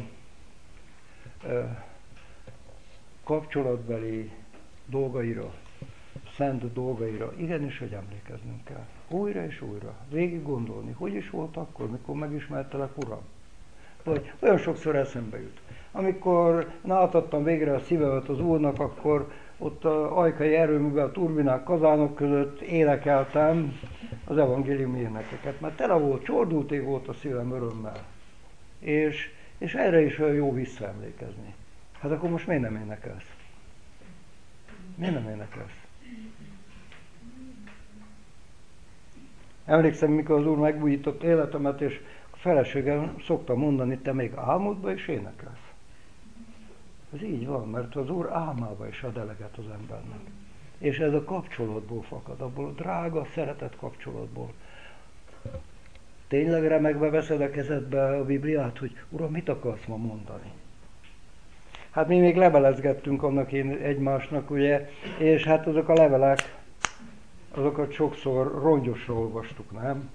kapcsolatbeli dolgaira, szent dolgaira, igenis, hogy emlékeznünk kell. Újra és újra. Végig gondolni, hogy is volt akkor, mikor megismertelek, Uram. Vagy olyan sokszor eszembe jut. Amikor átadtam végre a szívemet az Úrnak, akkor ott a ajkai erőművel, a turbinák, kazánok között énekeltem az evangélium énekeket, mert tele volt, csordulté volt a szívem örömmel. És erre is olyan jó visszaemlékezni. Hát akkor most miért nem énekelsz? Miért nem énekelsz? Emlékszem, mikor az Úr megújított életemet, és a feleségem szokta mondani, te még álmodba is énekelsz. Ez így van, mert az Úr álmába is ad eleget az embernek. És ez a kapcsolatból fakad, abból a drága, szeretett kapcsolatból. Tényleg remegve veszed a kezedbe a Bibliát, hogy Uram, mit akarsz ma mondani? Hát mi még levelezgettünk annak egymásnak, ugye, és hát azok a levelek, azokat sokszor rongyosra olvastuk, nem?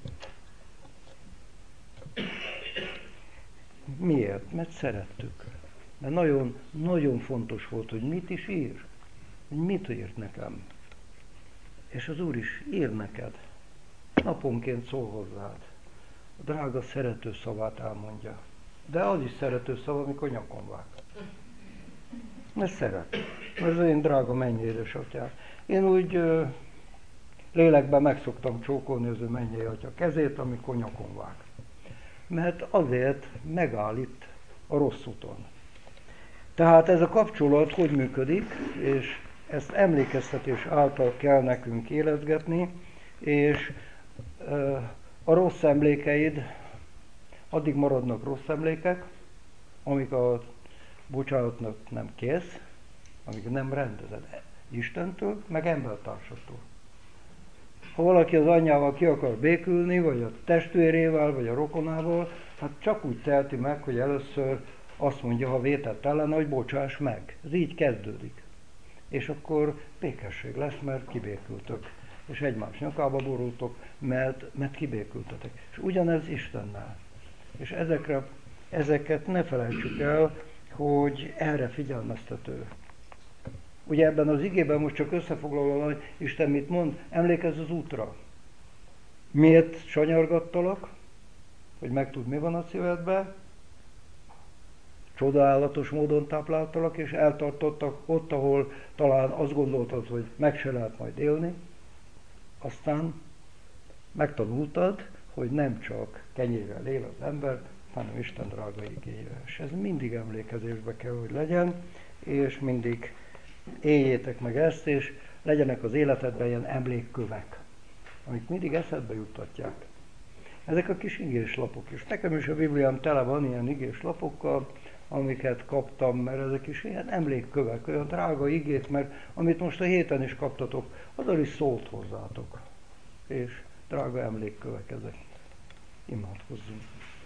Miért? Mert szerettük. Mert nagyon, nagyon fontos volt, hogy mit is ír. Hogy mit írt nekem. És az Úr is ír neked. Naponként szól hozzád. A drága szerető szavát elmondja. De az is szerető szava, amikor nyakon vág. Mert szeret. Mert az én drága mennyi édesatyám. Én úgy lélekben meg szoktam csókolni az ő mennyei atya kezét, amikor nyakon vág. Mert azért megállít a rossz úton. Tehát ez a kapcsolat hogy működik, és ezt emlékeztetés által kell nekünk élezgetni, és a rossz emlékeid addig maradnak rossz emlékek, amíg a bocsánatnak nem kész, amíg nem rendezed Istentől, meg embertársaktól. Ha valaki az anyjával ki akar békülni, vagy a testvérével, vagy a rokonával, hát csak úgy teheti meg, hogy először azt mondja, ha vétett ellene, hogy bocsáss meg. Ez így kezdődik. És akkor békesség lesz, mert kibékültök. És egymás nyakába borultok, mert kibékültetek. És ugyanez Istennel. És ezeket ne felejtsük el, hogy erre figyelmeztető. Ugye ebben az igében most csak összefoglalva, hogy Isten mit mond, emlékezz az útra. Miért sanyargattalak? Hogy megtudd, mi van a szívedben. Csodálatos módon tápláltalak, és eltartottak ott, ahol talán azt gondoltad, hogy meg se lehet majd élni. Aztán megtanultad, hogy nem csak kenyérrel él az ember, hanem Isten drága igéjével. És ez mindig emlékezésbe kell, hogy legyen, és mindig éljétek meg ezt, és legyenek az életedben ilyen emlékkövek, amik mindig eszedbe juttatják. Ezek a kis igéslapok is. Nekem is a Bibliám tele van ilyen igéslapokkal, amiket kaptam, mert ezek is ilyen emlékkövek, olyan drága igét, mert amit most a héten is kaptatok, azzal is szólt hozzátok. És drága emlékkövek ezek. Imádkozzunk.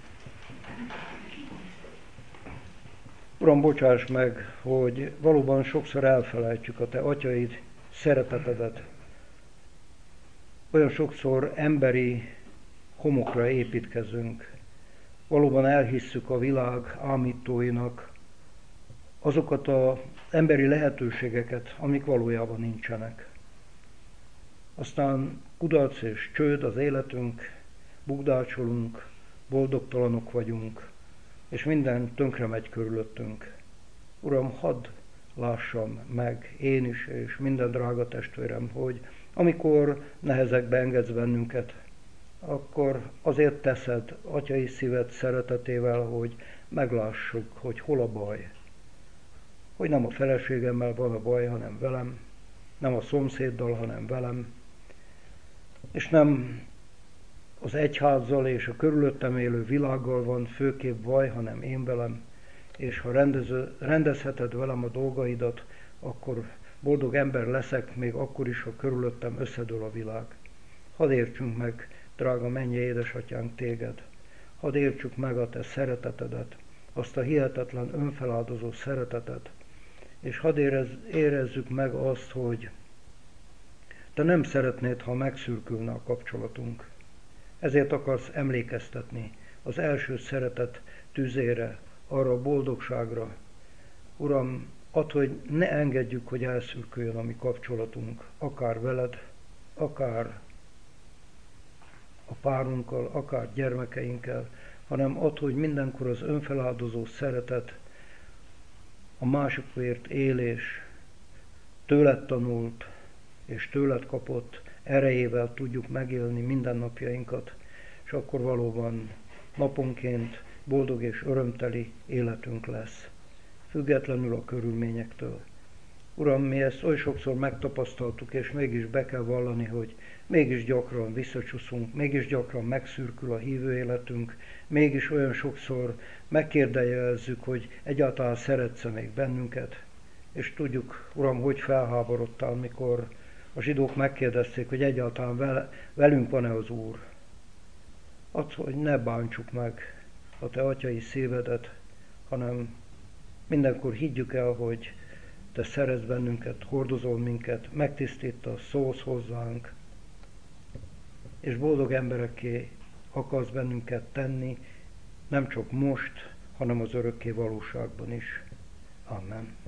Uram, bocsáss meg, hogy valóban sokszor elfelejtjük a Te atyaid szeretetedet. Olyan sokszor emberi homokra építkezünk. Valóban elhisszük a világ ámítóinak azokat az emberi lehetőségeket, amik valójában nincsenek. Aztán kudarc és csőd az életünk, bukdácsolunk, boldogtalanok vagyunk, és minden tönkre megy körülöttünk. Uram, hadd lássam meg én is, és minden drága testvérem, hogy amikor nehezekbe engedsz bennünket, akkor azért teszed atyai szíved szeretetével, hogy meglássuk, hogy hol a baj. Hogy nem a feleségemmel van a baj, hanem velem, nem a szomszéddal, hanem velem, és nem az egyházzal és a körülöttem élő világgal van főképp baj, hanem én velem, és ha rendezheted velem a dolgaidat, akkor boldog ember leszek, még akkor is, ha körülöttem összedől a világ. Hadd értsünk meg, drága mennyei édesatyánk, téged. Hadd értsük meg a te szeretetedet, azt a hihetetlen önfeláldozó szeretetet, és hadd érezzük meg azt, hogy te nem szeretnéd, ha megszürkülne a kapcsolatunk. Ezért akarsz emlékeztetni az első szeretet tüzére, arra a boldogságra. Uram, add, hogy ne engedjük, hogy elszürküljön a mi kapcsolatunk, akár veled, akár a párunkkal, akár gyermekeinkkel, hanem add, hogy mindenkor az önfeláldozó szeretet, a másikért élés, tőled tanult és tőled kapott erejével tudjuk megélni mindennapjainkat, és akkor valóban naponként boldog és örömteli életünk lesz, függetlenül a körülményektől. Uram, mi ezt oly sokszor megtapasztaltuk, és mégis be kell vallani, hogy mégis gyakran visszacsúszunk, mégis gyakran megszürkül a hívő életünk, mégis olyan sokszor megkérdőjelezzük, hogy egyáltalán szeretsz-e még bennünket, és tudjuk, Uram, hogy felháborodtál, mikor a zsidók megkérdezték, hogy egyáltalán velünk van-e az Úr. Add, hogy ne bántsuk meg a te atyai szívedet, hanem mindenkor higgyük el, hogy te szeretsz bennünket, hordozol minket, megtisztítasz, szólsz hozzánk, és boldog emberekké akarsz bennünket tenni, nem csak most, hanem az örökké valóságban is. Amen.